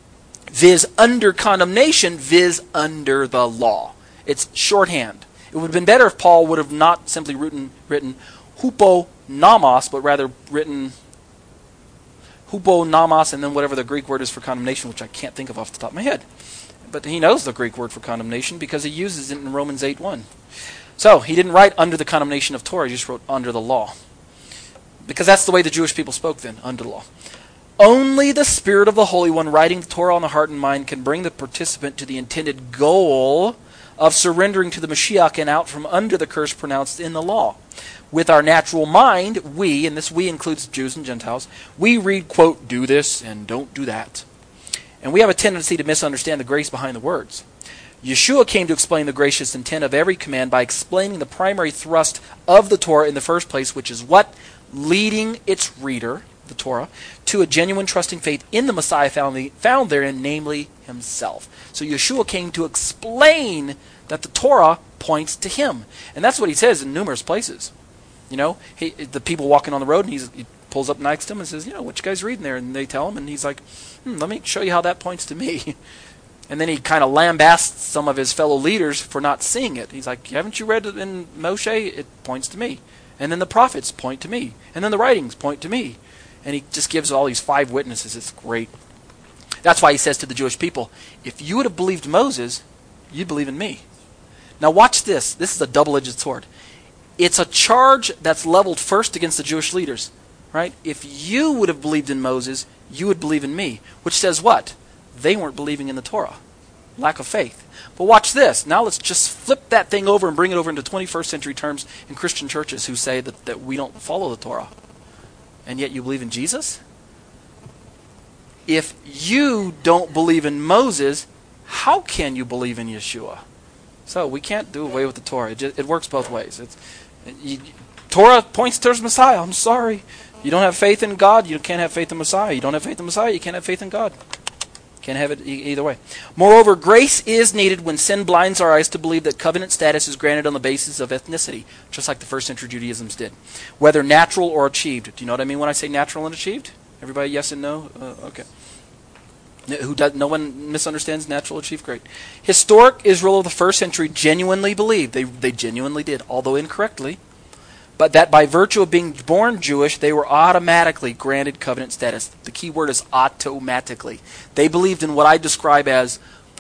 Viz under condemnation, viz under the law. It's shorthand. It would have been better if Paul would have not simply written, written hupo nomos, but rather written hupo nomos and then whatever the Greek word is for condemnation, which I can't think of off the top of my head. But he knows the Greek word for condemnation because he uses it in Romans eight one. So he didn't write under the condemnation of Torah, he just wrote under the law. Because that's the way the Jewish people spoke then, under the law. Only the Spirit of the Holy One writing the Torah on the heart and mind can bring the participant to the intended goal of surrendering to the Mashiach and out from under the curse pronounced in the law. With our natural mind, we, and this we includes Jews and Gentiles, we read, quote, do this and don't do that. And we have a tendency to misunderstand the grace behind the words. Yeshua came to explain the gracious intent of every command by explaining the primary thrust of the Torah in the first place, which is what? Leading its reader, the Torah, to a genuine trusting faith in the Messiah found, found therein, namely himself. So Yeshua came to explain that the Torah points to him. And that's what he says in numerous places. You know, he, the people walking on the road, and he's, he pulls up next to him and says, you know, what you guys reading there? And they tell him, and he's like, hmm, let me show you how that points to me. And then he kind of lambasts some of his fellow leaders for not seeing it. He's like, haven't you read it in Moshe? It points to me. And then the prophets point to me. And then the writings point to me. And he just gives all these five witnesses. It's great. That's why he says to the Jewish people, if you would have believed Moses, you'd believe in me. Now watch this. This is a double-edged sword. It's a charge that's leveled first against the Jewish leaders. Right? If you would have believed in Moses, you would believe in me. Which says what? They weren't believing in the Torah. Lack of faith. But watch this. Now let's just flip that thing over and bring it over into twenty-first century terms in Christian churches who say that, that we don't follow the Torah. And yet you believe in Jesus? If you don't believe in Moses, how can you believe in Yeshua? So we can't do away with the Torah. It, just, it works both ways. It's, you, Torah points towards Messiah. I'm sorry. You don't have faith in God, you can't have faith in Messiah. You don't have faith in Messiah, you can't have faith in God. Can't have it e- either way. Moreover, grace is needed when sin blinds our eyes to believe that covenant status is granted on the basis of ethnicity, just like the first century Judaisms did, whether natural or achieved. Do you know what I mean when I say natural and achieved? Everybody yes and no? Uh, okay. Who does, no one misunderstands natural achieved? Great. Historic Israel of the first century genuinely believed, they, they genuinely did, although incorrectly, but that by virtue of being born Jewish, they were automatically granted covenant status. The key word is automatically. They believed in what I describe as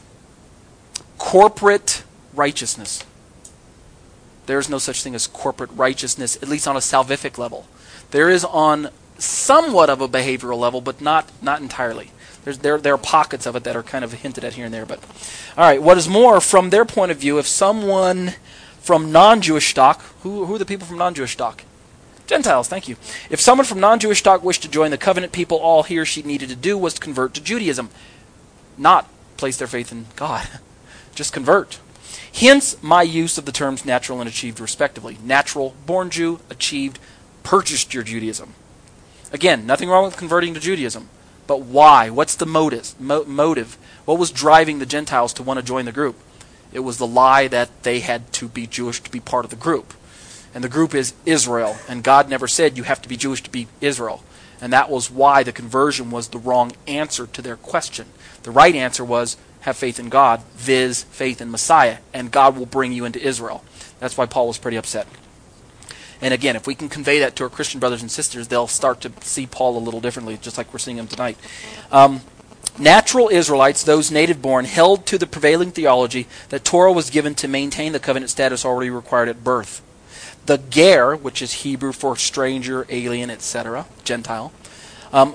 corporate righteousness. There is no such thing as corporate righteousness, at least on a salvific level. There is on somewhat of a behavioral level, but not, not entirely. There's, there, there are pockets of it that are kind of hinted at here and there. But all right, what is more, from their point of view, if someone from non-Jewish stock, who, who are the people from non-Jewish stock? Gentiles, thank you. If someone from non-Jewish stock wished to join the covenant people, all he or she needed to do was to convert to Judaism, not place their faith in God. Just convert. Hence, my use of the terms natural and achieved respectively. Natural, born Jew, achieved, purchased your Judaism. Again, nothing wrong with converting to Judaism. But why? What's the motive? Mo- motive? What was driving the Gentiles to want to join the group? It was the lie that they had to be Jewish to be part of the group. And the group is Israel. And God never said you have to be Jewish to be Israel. And that was why the conversion was the wrong answer to their question. The right answer was have faith in God, viz. Faith in Messiah. And God will bring you into Israel. That's why Paul was pretty upset. And again, if we can convey that to our Christian brothers and sisters, they'll start to see Paul a little differently, just like we're seeing him tonight. Um, Natural Israelites, those native-born, held to the prevailing theology that Torah was given to maintain the covenant status already required at birth. The ger, which is Hebrew for stranger, alien, et cetera, Gentile, um,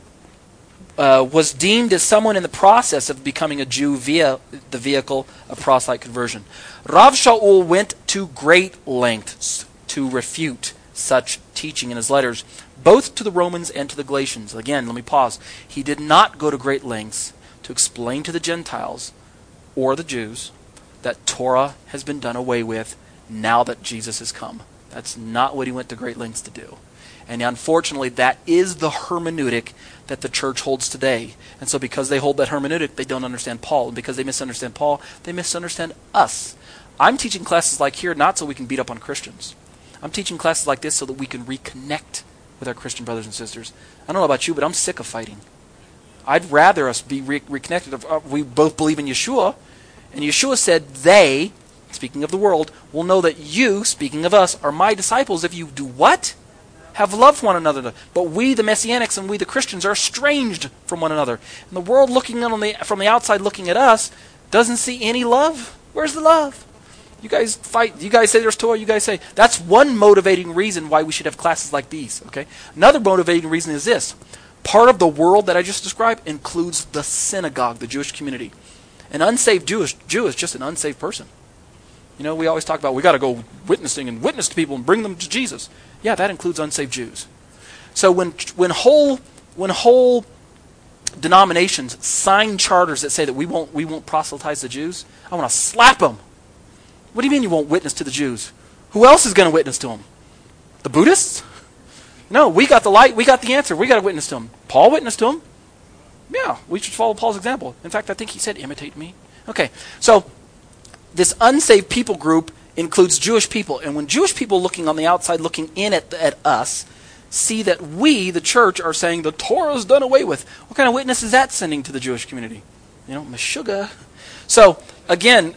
uh, was deemed as someone in the process of becoming a Jew via the vehicle of proselyte conversion. Rav Shaul went to great lengths to refute such teaching in his letters, both to the Romans and to the Galatians. Again, let me pause. He did not go to great lengths to explain to the Gentiles or the Jews that Torah has been done away with now that Jesus has come. That's not what he went to great lengths to do. And unfortunately, that is the hermeneutic that the church holds today. And so because they hold that hermeneutic, they don't understand Paul. And because they misunderstand Paul, they misunderstand us. I'm teaching classes like here not so we can beat up on Christians. I'm teaching classes like this so that we can reconnect with our Christian brothers and sisters. I don't know about you, but I'm sick of fighting. I'd rather us be re- reconnected. Uh, we both believe in Yeshua, and Yeshua said they, speaking of the world, will know that you, speaking of us, are my disciples if you do what? Have love for one another. But we, the Messianics, and we, the Christians, are estranged from one another. And the world looking on the, from the outside looking at us doesn't see any love. Where's the love? You guys fight. You guys say there's Torah. You guys say that's one motivating reason why we should have classes like these. Okay. Another motivating reason is this: part of the world that I just described includes the synagogue, the Jewish community. An unsaved Jewish Jew is just an unsaved person. You know, we always talk about we got to go witnessing and witness to people and bring them to Jesus. Yeah, that includes unsaved Jews. So when when whole when whole denominations sign charters that say that we won't we won't proselytize the Jews, I want to slap them. What do you mean you won't witness to the Jews? Who else is going to witness to them? The Buddhists? No, we got the light. We got the answer. We got to witness to them. Paul witnessed to them. Yeah, we should follow Paul's example. In fact, I think he said, imitate me. Okay, so this unsaved people group includes Jewish people. And when Jewish people looking on the outside, looking in at, at us, see that we, the church, are saying the Torah is done away with, what kind of witness is that sending to the Jewish community? You know, Meshuggah. So, again,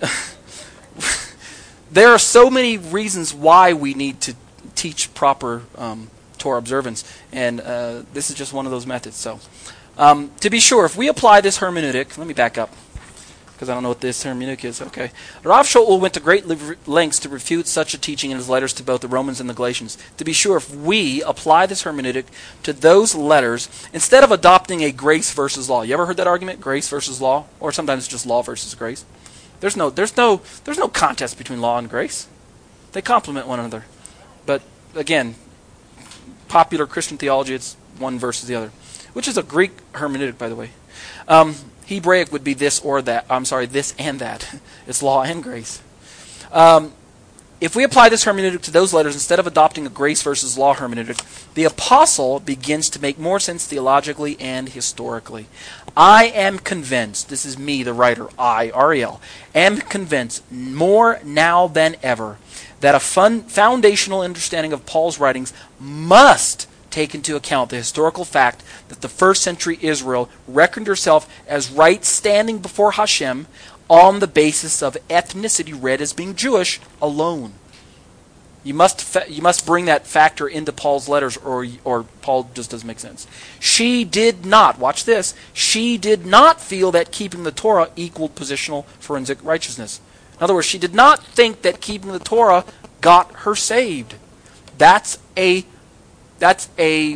there are so many reasons why we need to teach proper um, Torah observance, and uh, this is just one of those methods. So, um, to be sure, if we apply this hermeneutic, let me back up, because I don't know what this hermeneutic is. Okay, Rav Shaul went to great lengths to refute such a teaching in his letters to both the Romans and the Galatians. To be sure, if we apply this hermeneutic to those letters, instead of adopting a grace versus law, you ever heard that argument, grace versus law, or sometimes just law versus grace? There's no, there's no, there's no contest between law and grace. They complement one another. But again, popular Christian theology, it's one versus the other, which is a Greek hermeneutic, by the way. Um, Hebraic would be this or that. I'm sorry, this and that. It's law and grace. Um, if we apply this hermeneutic to those letters instead of adopting a grace versus law hermeneutic, the apostle begins to make more sense theologically and historically. I am convinced, this is me, the writer, I, Ariel, am convinced more now than ever that a fun, foundational understanding of Paul's writings must take into account the historical fact that the first century Israel reckoned herself as right standing before Hashem on the basis of ethnicity read as being Jewish alone. You must fa- you must bring that factor into Paul's letters, or or Paul just doesn't make sense. She did not, watch this, she did not feel that keeping the Torah equaled positional forensic righteousness. In other words, she did not think that keeping the Torah got her saved. That's a That's a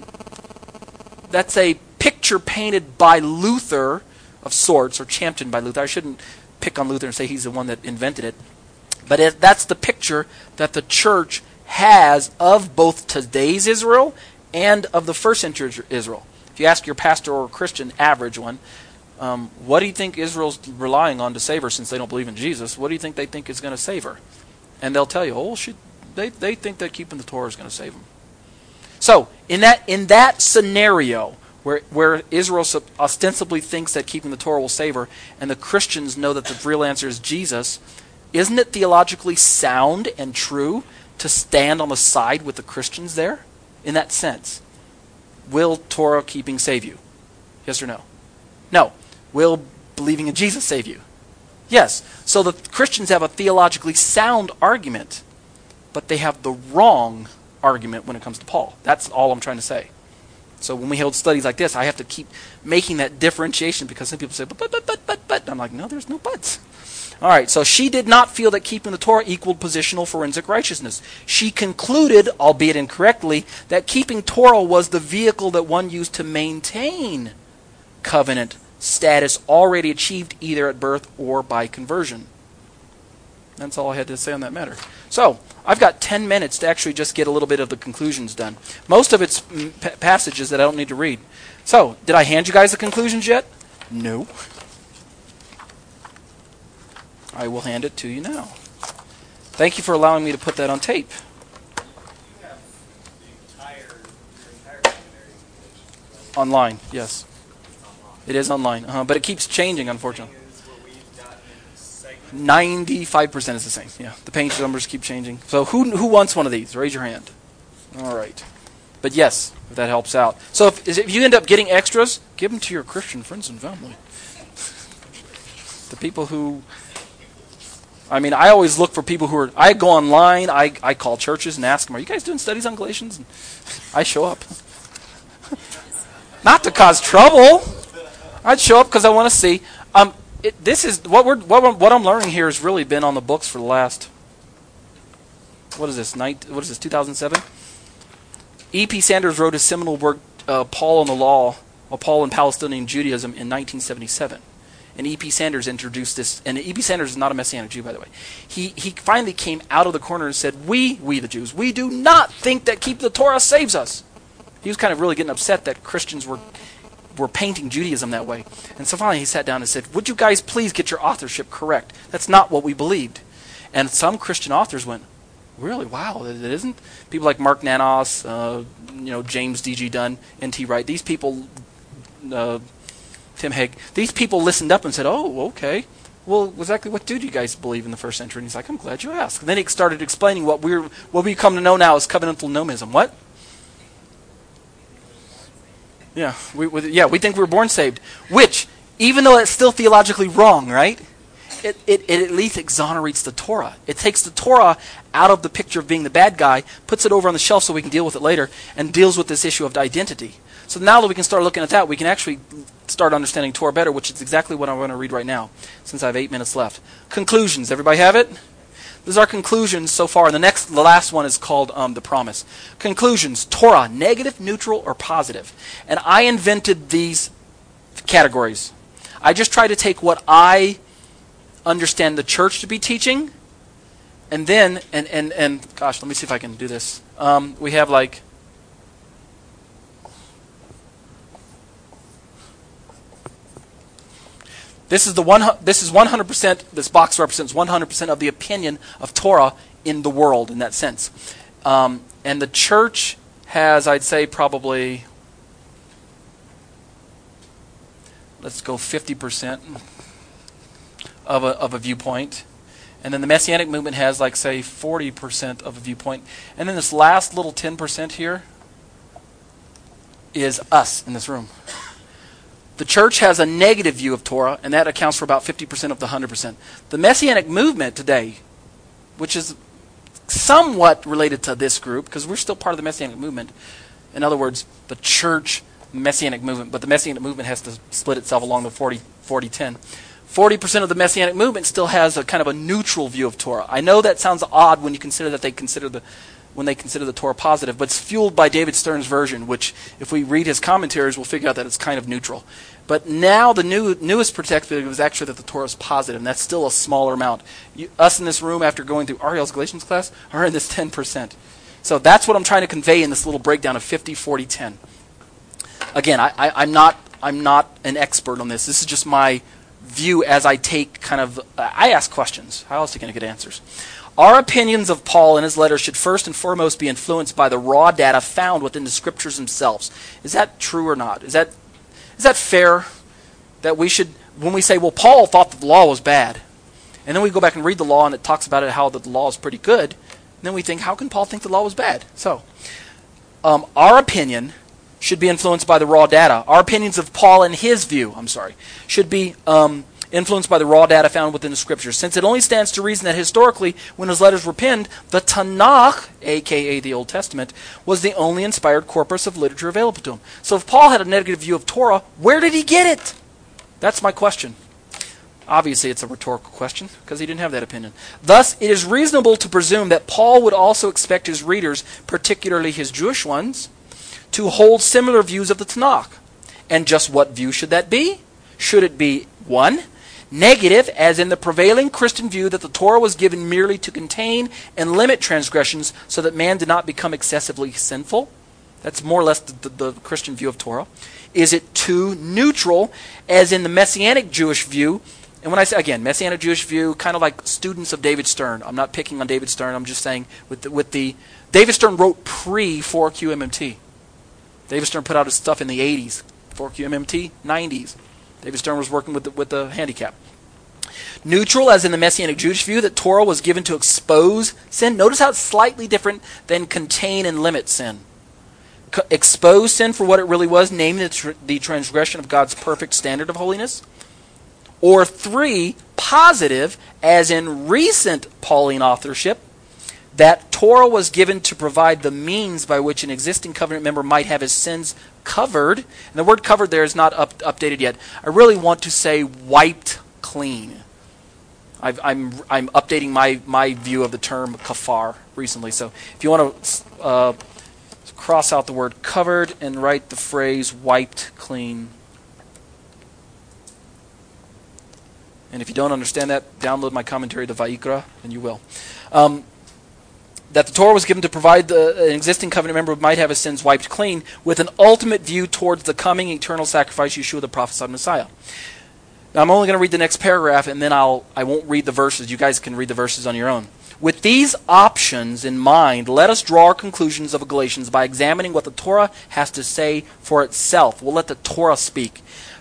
that's a picture painted by Luther of sorts, or championed by Luther. I shouldn't pick on Luther and say he's the one that invented it. But it, that's the picture that the church has of both today's Israel and of the first century Israel. If you ask your pastor or Christian, average one, um, what do you think Israel's relying on to save her, since they don't believe in Jesus? What do you think they think is going to save her? And they'll tell you, oh, she, they, they think that keeping the Torah is going to save them. So, in that in that scenario, where where Israel ostensibly thinks that keeping the Torah will save her, and the Christians know that the real answer is Jesus, isn't it theologically sound and true to stand on the side with the Christians there? In that sense, will Torah keeping save you? Yes or no? No. Will believing in Jesus save you? Yes. So the Christians have a theologically sound argument, but they have the wrong argument when it comes to Paul. That's all I'm trying to say. So when we hold studies like this, I have to keep making that differentiation, because some people say, but, but, but, but, but, but. I'm like, no, there's no buts. All right, so she did not feel that keeping the Torah equaled positional forensic righteousness. She concluded, albeit incorrectly, that keeping Torah was the vehicle that one used to maintain covenant status already achieved either at birth or by conversion. That's all I had to say on that matter. So, I've got ten minutes to actually just get a little bit of the conclusions done. Most of it's p- passages that I don't need to read. So, did I hand you guys the conclusions yet? No. I will hand it to you now. Thank you for allowing me to put that on tape. You have the entire, your entire seminary right? Online, yes. Online. It is online, uh-huh, but it keeps changing, unfortunately. Is what we've gotten in this segment. ninety-five percent is the same, yeah. The page numbers keep changing. So who who wants one of these? Raise your hand. All right. But yes, if that helps out. So if, if you end up getting extras, give them to your Christian friends and family. The people who... I mean, I always look for people who are... I go online, I, I call churches and ask them, are you guys doing studies on Galatians? And I show up. Not to cause trouble. I'd show up because I want to see. Um, it, this is... What, we're, what, we're, what I'm learning here has really been on the books for the last... What is this? Night, what is this, two thousand seven? E P Sanders wrote his seminal work, uh, Paul and the Law, or Paul and Palestinian Judaism, in nineteen seventy-seven. And E P Sanders introduced this, and E P Sanders is not a Messianic Jew, by the way. He he finally came out of the corner and said, we, we the Jews, we do not think that keep the Torah saves us. He was kind of really getting upset that Christians were were painting Judaism that way. And so finally he sat down and said, would you guys please get your authorship correct? That's not what we believed. And some Christian authors went, really? Wow, it isn't? People like Mark Nanos, uh, you know, James D G Dunn, N T Wright, these people... Uh, Tim Hegg, these people listened up and said, oh, okay. well, exactly what do you guys believe in the first century? And he's like, I'm glad you asked. And then he started explaining what we're what we come to know now as covenantal nomism. What? Yeah, we, we yeah we think we were born saved, which even though it's still theologically wrong, right? It, it it at least exonerates the Torah. It takes the Torah out of the picture of being the bad guy, puts it over on the shelf so we can deal with it later, and deals with this issue of identity. So now that we can start looking at that, we can actually start understanding Torah better, which is exactly what I'm going to read right now, since I have eight minutes left. Conclusions. Everybody have it? These are conclusions so far. And the next, the last one is called um, the promise. Conclusions. Torah, negative, neutral, or positive. And I invented these categories. I just try to take what I understand the church to be teaching, and then, and, and, and gosh, let me see if I can do this. Um, we have like, This is the one. This is one hundred percent. This box represents one hundred percent of the opinion of Torah in the world, in that sense. Um, and the church has, I'd say, probably, let's go fifty percent of a of a viewpoint, and then the Messianic movement has, like, say, forty percent of a viewpoint, and then this last little ten percent here is us in this room. The church has a negative view of Torah, and that accounts for about fifty percent of the one hundred percent. The Messianic movement today, which is somewhat related to this group, because we're still part of the Messianic movement. In other words, the church Messianic movement, but the Messianic movement has to split itself along the forty forty ten. forty percent of the Messianic movement still has a kind of a neutral view of Torah. I know that sounds odd when you consider that they consider the when they consider the Torah positive, but it's fueled by David Stern's version, which, if we read his commentaries, we'll figure out that it's kind of neutral. But now the new newest perspective is actually that the Torah is positive, and that's still a smaller amount. You, us in this room, after going through Ariel's Galatians class, are in this ten percent. So that's what I'm trying to convey in this little breakdown of fifty, forty, ten. Again, I, I, I'm not I'm not an expert on this. This is just my view as I take kind of, uh, I ask questions. How else are you going to get answers? Our opinions of Paul and his letters should first and foremost be influenced by the raw data found within the scriptures themselves. Is that true or not? Is that is that fair? That we should, when we say, well, Paul thought that the law was bad, and then we go back and read the law and it talks about it, how that the law is pretty good, and then we think, how can Paul think the law was bad? So, um, our opinion should be influenced by the raw data. Our opinions of Paul and his view, I'm sorry, should be um, influenced by the raw data found within the scriptures, since it only stands to reason that historically, when his letters were penned, the Tanakh, aka the Old Testament, was the only inspired corpus of literature available to him. So if Paul had a negative view of Torah, where did he get it? That's my question. Obviously, it's a rhetorical question, because he didn't have that opinion. Thus, it is reasonable to presume that Paul would also expect his readers, particularly his Jewish ones, to hold similar views of the Tanakh. And just what view should that be? Should it be, one, negative, as in the prevailing Christian view that the Torah was given merely to contain and limit transgressions so that man did not become excessively sinful? That's more or less the, the, the Christian view of Torah. Is it two, neutral, as in the Messianic Jewish view? And when I say, again, Messianic Jewish view, kind of like students of David Stern. I'm not picking on David Stern. I'm just saying with the, with the David Stern wrote pre four Q M M T. David Stern put out his stuff in the eighties. four Q M M T, nineties. David Stern was working with the, with the handicap. Neutral, as in the Messianic Jewish view, that Torah was given to expose sin. Notice how it's slightly different than contain and limit sin. C- expose sin for what it really was, namely the, tr- the transgression of God's perfect standard of holiness. Or three, positive, as in recent Pauline authorship, that Torah was given to provide the means by which an existing covenant member might have his sins covered. And the word covered there is not up, updated yet. I really want to say wiped clean. I've, I'm I'm updating my, my view of the term kafar recently. So if you want to uh, cross out the word covered and write the phrase wiped clean. And if you don't understand that, download my commentary to Vayikra, and you will. Um, that the Torah was given to provide the, an existing covenant member who might have his sins wiped clean, with an ultimate view towards the coming eternal sacrifice, Yeshua the prophesied Messiah. Now I'm only going to read the next paragraph, and then I'll I won't read the verses. You guys can read the verses on your own. With these options in mind, let us draw our conclusions of Galatians by examining what the Torah has to say for itself. We'll let the Torah speak.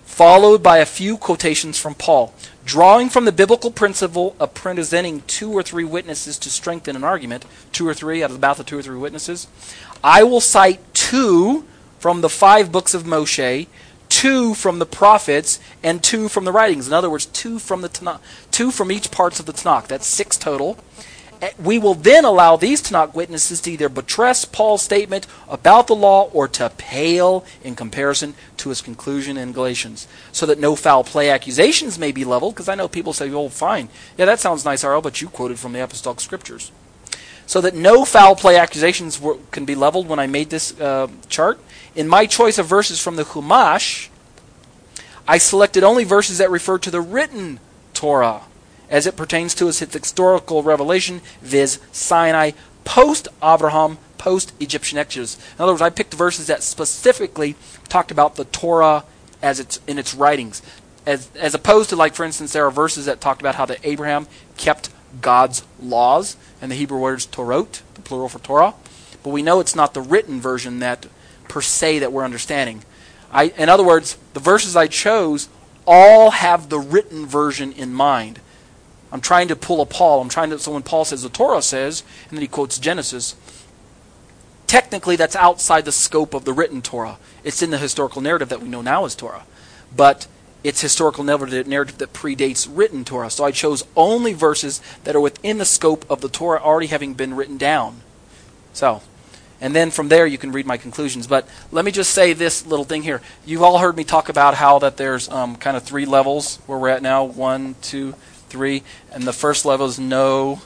followed by a few quotations from Paul. Drawing from the biblical principle of presenting two or three witnesses to strengthen an argument, two or three out of about the two or three witnesses, I will cite two from the five books of Moshe, two from the prophets, and two from the writings. In other words, two from the Tanakh, two from each parts of the Tanakh. That's six total. We will then allow these Tanakh witnesses to either buttress Paul's statement about the law or to pale in comparison to his conclusion in Galatians, so that no foul play accusations may be leveled, because I know people say, oh, fine. Yeah, that sounds nice, R L, but you quoted from the Apostolic Scriptures. So that no foul play accusations were, can be leveled when I made this uh, chart. In my choice of verses from the Chumash, I selected only verses that refer to the written Torah, as it pertains to its historical revelation, viz. Sinai, post-Abraham, post-Egyptian Exodus. In other words, I picked verses that specifically talked about the Torah as it's in its writings, as as opposed to, like, for instance, there are verses that talked about how that Abraham kept God's laws, and the Hebrew word is Torot, the plural for Torah. But we know it's not the written version that, per se, that we're understanding. I, in other words, the verses I chose all have the written version in mind. I'm trying to pull a Paul. I'm trying to. So when Paul says the Torah says, and then he quotes Genesis, technically that's outside the scope of the written Torah. It's in the historical narrative that we know now as Torah, but it's historical narrative that predates written Torah. So I chose only verses that are within the scope of the Torah already having been written down. So, and then from there you can read my conclusions. But let me just say this little thing here. You've all heard me talk about how that there's um, kind of three levels where we're at now. One, two. Three, and the first level is no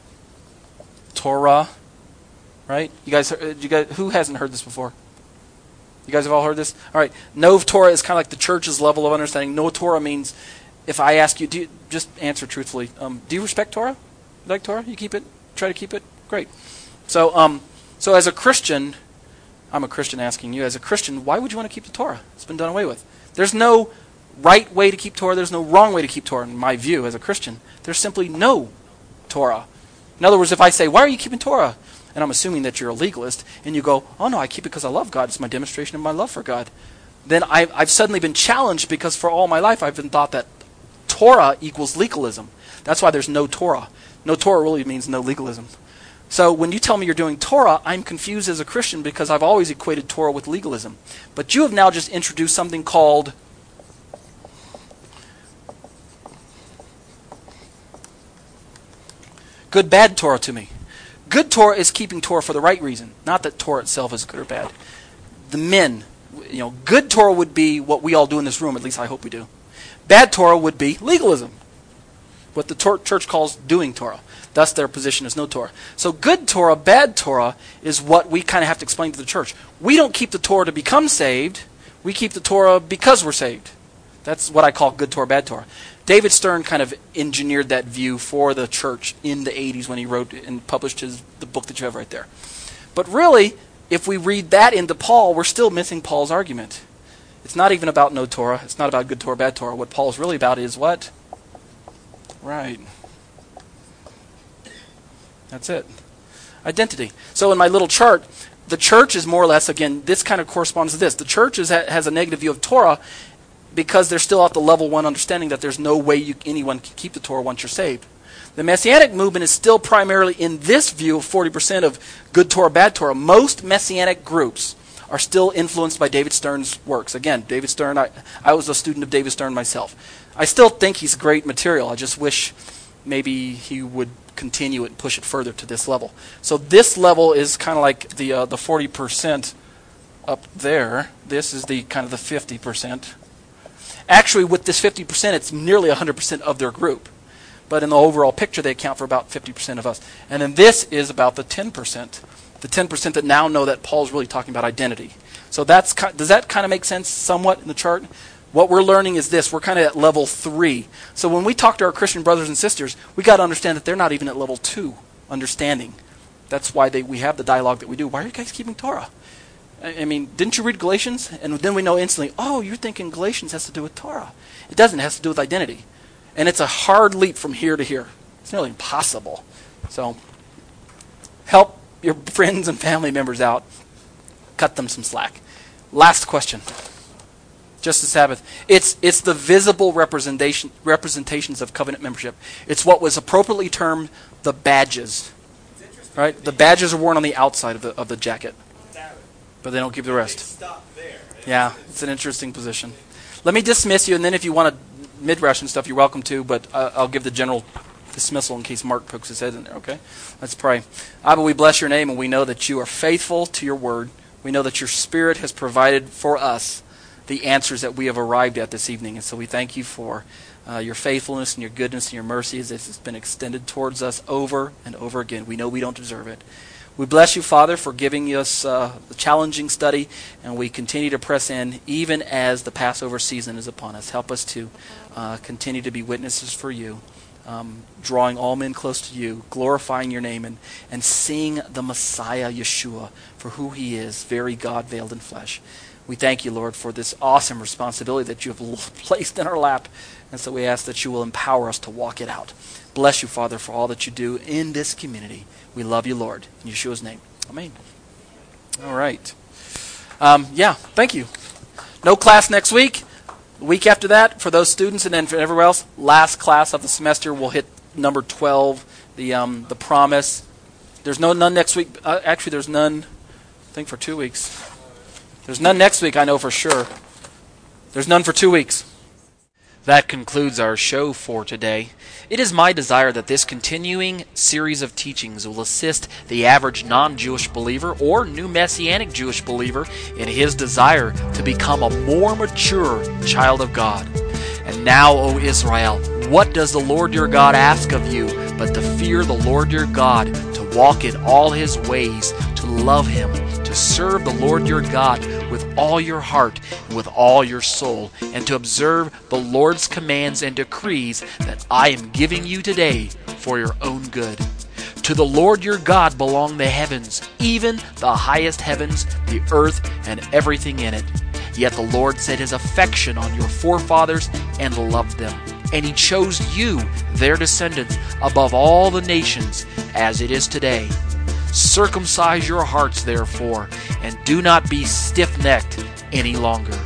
Torah, right? You guys, you guys, who hasn't heard this before? You guys have all heard this? All right, no Torah is kind of like the church's level of understanding. No Torah means, if I ask you, do you just answer truthfully? Um, do you respect Torah? You like Torah? You keep it? Try to keep it? Great. So, um, so as a Christian, I'm a Christian asking you, as a Christian, why would you want to keep the Torah? It's been done away with. There's no right way to keep Torah. There's no wrong way to keep Torah, in my view, as a Christian. There's simply no Torah. In other words, if I say, why are you keeping Torah? And I'm assuming that you're a legalist, and you go, oh no, I keep it because I love God. It's my demonstration of my love for God. Then I've, I've suddenly been challenged, because for all my life I've been taught that Torah equals legalism. That's why there's no Torah. No Torah really means no legalism. So when you tell me you're doing Torah, I'm confused as a Christian, because I've always equated Torah with legalism. But you have now just introduced something called good, bad Torah to me. Good Torah is keeping Torah for the right reason, not that Torah itself is good or bad. The men, you know, good Torah would be what we all do in this room, at least I hope we do. Bad Torah would be legalism, what the tor- church calls doing Torah. Thus their position is no Torah. So good Torah, bad Torah is what we kind of have to explain to the church. We don't keep the Torah to become saved. We keep the Torah because we're saved. That's what I call good Torah, bad Torah. David Stern kind of engineered that view for the church in the eighties when he wrote and published his the book that you have right there. But really, if we read that into Paul, we're still missing Paul's argument. It's not even about no Torah. It's not about good Torah, bad Torah. What Paul's really about is what? Right. That's it. Identity. So in my little chart, the church is more or less, again, this kind of corresponds to this. The church is, has a negative view of Torah, because they're still at the level one understanding that there's no way you, anyone can keep the Torah once you're saved. The Messianic movement is still primarily in this view of forty percent of good Torah, bad Torah. Most Messianic groups are still influenced by David Stern's works. Again, David Stern, I, I was a student of David Stern myself. I still think he's great material. I just wish maybe he would continue it and push it further to this level. So this level is kind of like the uh, the forty percent up there. This is the kind of the fifty percent. Actually, with this fifty percent, it's nearly one hundred percent of their group. But in the overall picture, they account for about fifty percent of us. And then this is about the ten percent. The ten percent that now know that Paul's really talking about identity. So that's does that kind of make sense somewhat in the chart? What we're learning is this. We're kind of at level three. So when we talk to our Christian brothers and sisters, we got to understand that they're not even at level two understanding. That's why they, we have the dialogue that we do. Why are you guys keeping Torah? I mean, didn't you read Galatians? And then we know instantly, oh, you're thinking Galatians has to do with Torah. It doesn't. It has to do with identity. And it's a hard leap from here to here. It's nearly impossible. So help your friends and family members out. Cut them some slack. Last question. Just the Sabbath. It's it's the visible representation representations of covenant membership. It's what was appropriately termed the badges. Right? The badges are worn on the outside of the of the jacket, but they don't keep the rest. Stop there. Yeah, it's an interesting position. Let me dismiss you, and then if you want to midrash and stuff, you're welcome to, but uh, I'll give the general dismissal in case Mark pokes his head in there, okay? Let's pray. Abba, we bless your name, and we know that you are faithful to your word. We know that your Spirit has provided for us the answers that we have arrived at this evening, and so we thank you for uh, your faithfulness and your goodness and your mercy as it's been extended towards us over and over again. We know we don't deserve it. We bless you, Father, for giving us uh, a challenging study, and we continue to press in even as the Passover season is upon us. Help us to uh, continue to be witnesses for you, um, drawing all men close to you, glorifying your name, and, and seeing the Messiah, Yeshua, for who he is, very God veiled in flesh. We thank you, Lord, for this awesome responsibility that you have placed in our lap, and so we ask that you will empower us to walk it out. Bless you, Father, for all that you do in this community. We love you, Lord. In Yeshua's name. Amen. All right. Um, yeah, thank you. No class next week. The week after that, for those students and then for everyone else, last class of the semester, we'll hit number twelve, the um, the promise. There's no none next week. Uh, actually, there's none, I think, for two weeks. There's none next week, I know for sure. There's none for two weeks. That concludes our show for today. It is my desire that this continuing series of teachings will assist the average non-Jewish believer or new Messianic Jewish believer in his desire to become a more mature child of God. And now, O Israel, what does the Lord your God ask of you but to fear the Lord your God, to walk in all his ways, to love him, to serve the Lord your God with all your heart and with all your soul, and to observe the Lord's commands and decrees that I am giving you today for your own good. To the Lord your God belong the heavens, even the highest heavens, the earth, and everything in it. Yet the Lord set his affection on your forefathers and loved them. And he chose you, their descendants, above all the nations, as it is today. Circumcise your hearts, therefore, and do not be stiff-necked any longer.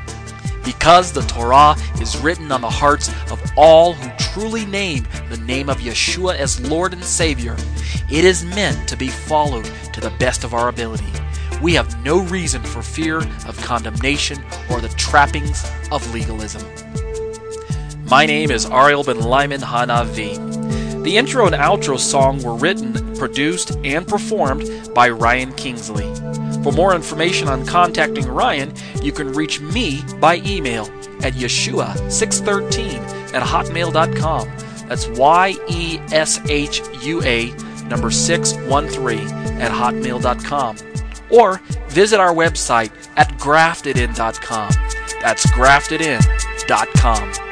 Because the Torah is written on the hearts of all who truly name the name of Yeshua as Lord and Savior, it is meant to be followed to the best of our ability. We have no reason for fear of condemnation or the trappings of legalism. My name is Ariel Ben Lyman Hanavi. The intro and outro song were written, produced, and performed by Ryan Kingsley. For more information on contacting Ryan, you can reach me by email at yeshua six thirteen at hotmail dot com. That's Y E S H U A number six one three at hotmail dot com. Or visit our website at grafted in dot com. That's grafted in dot com.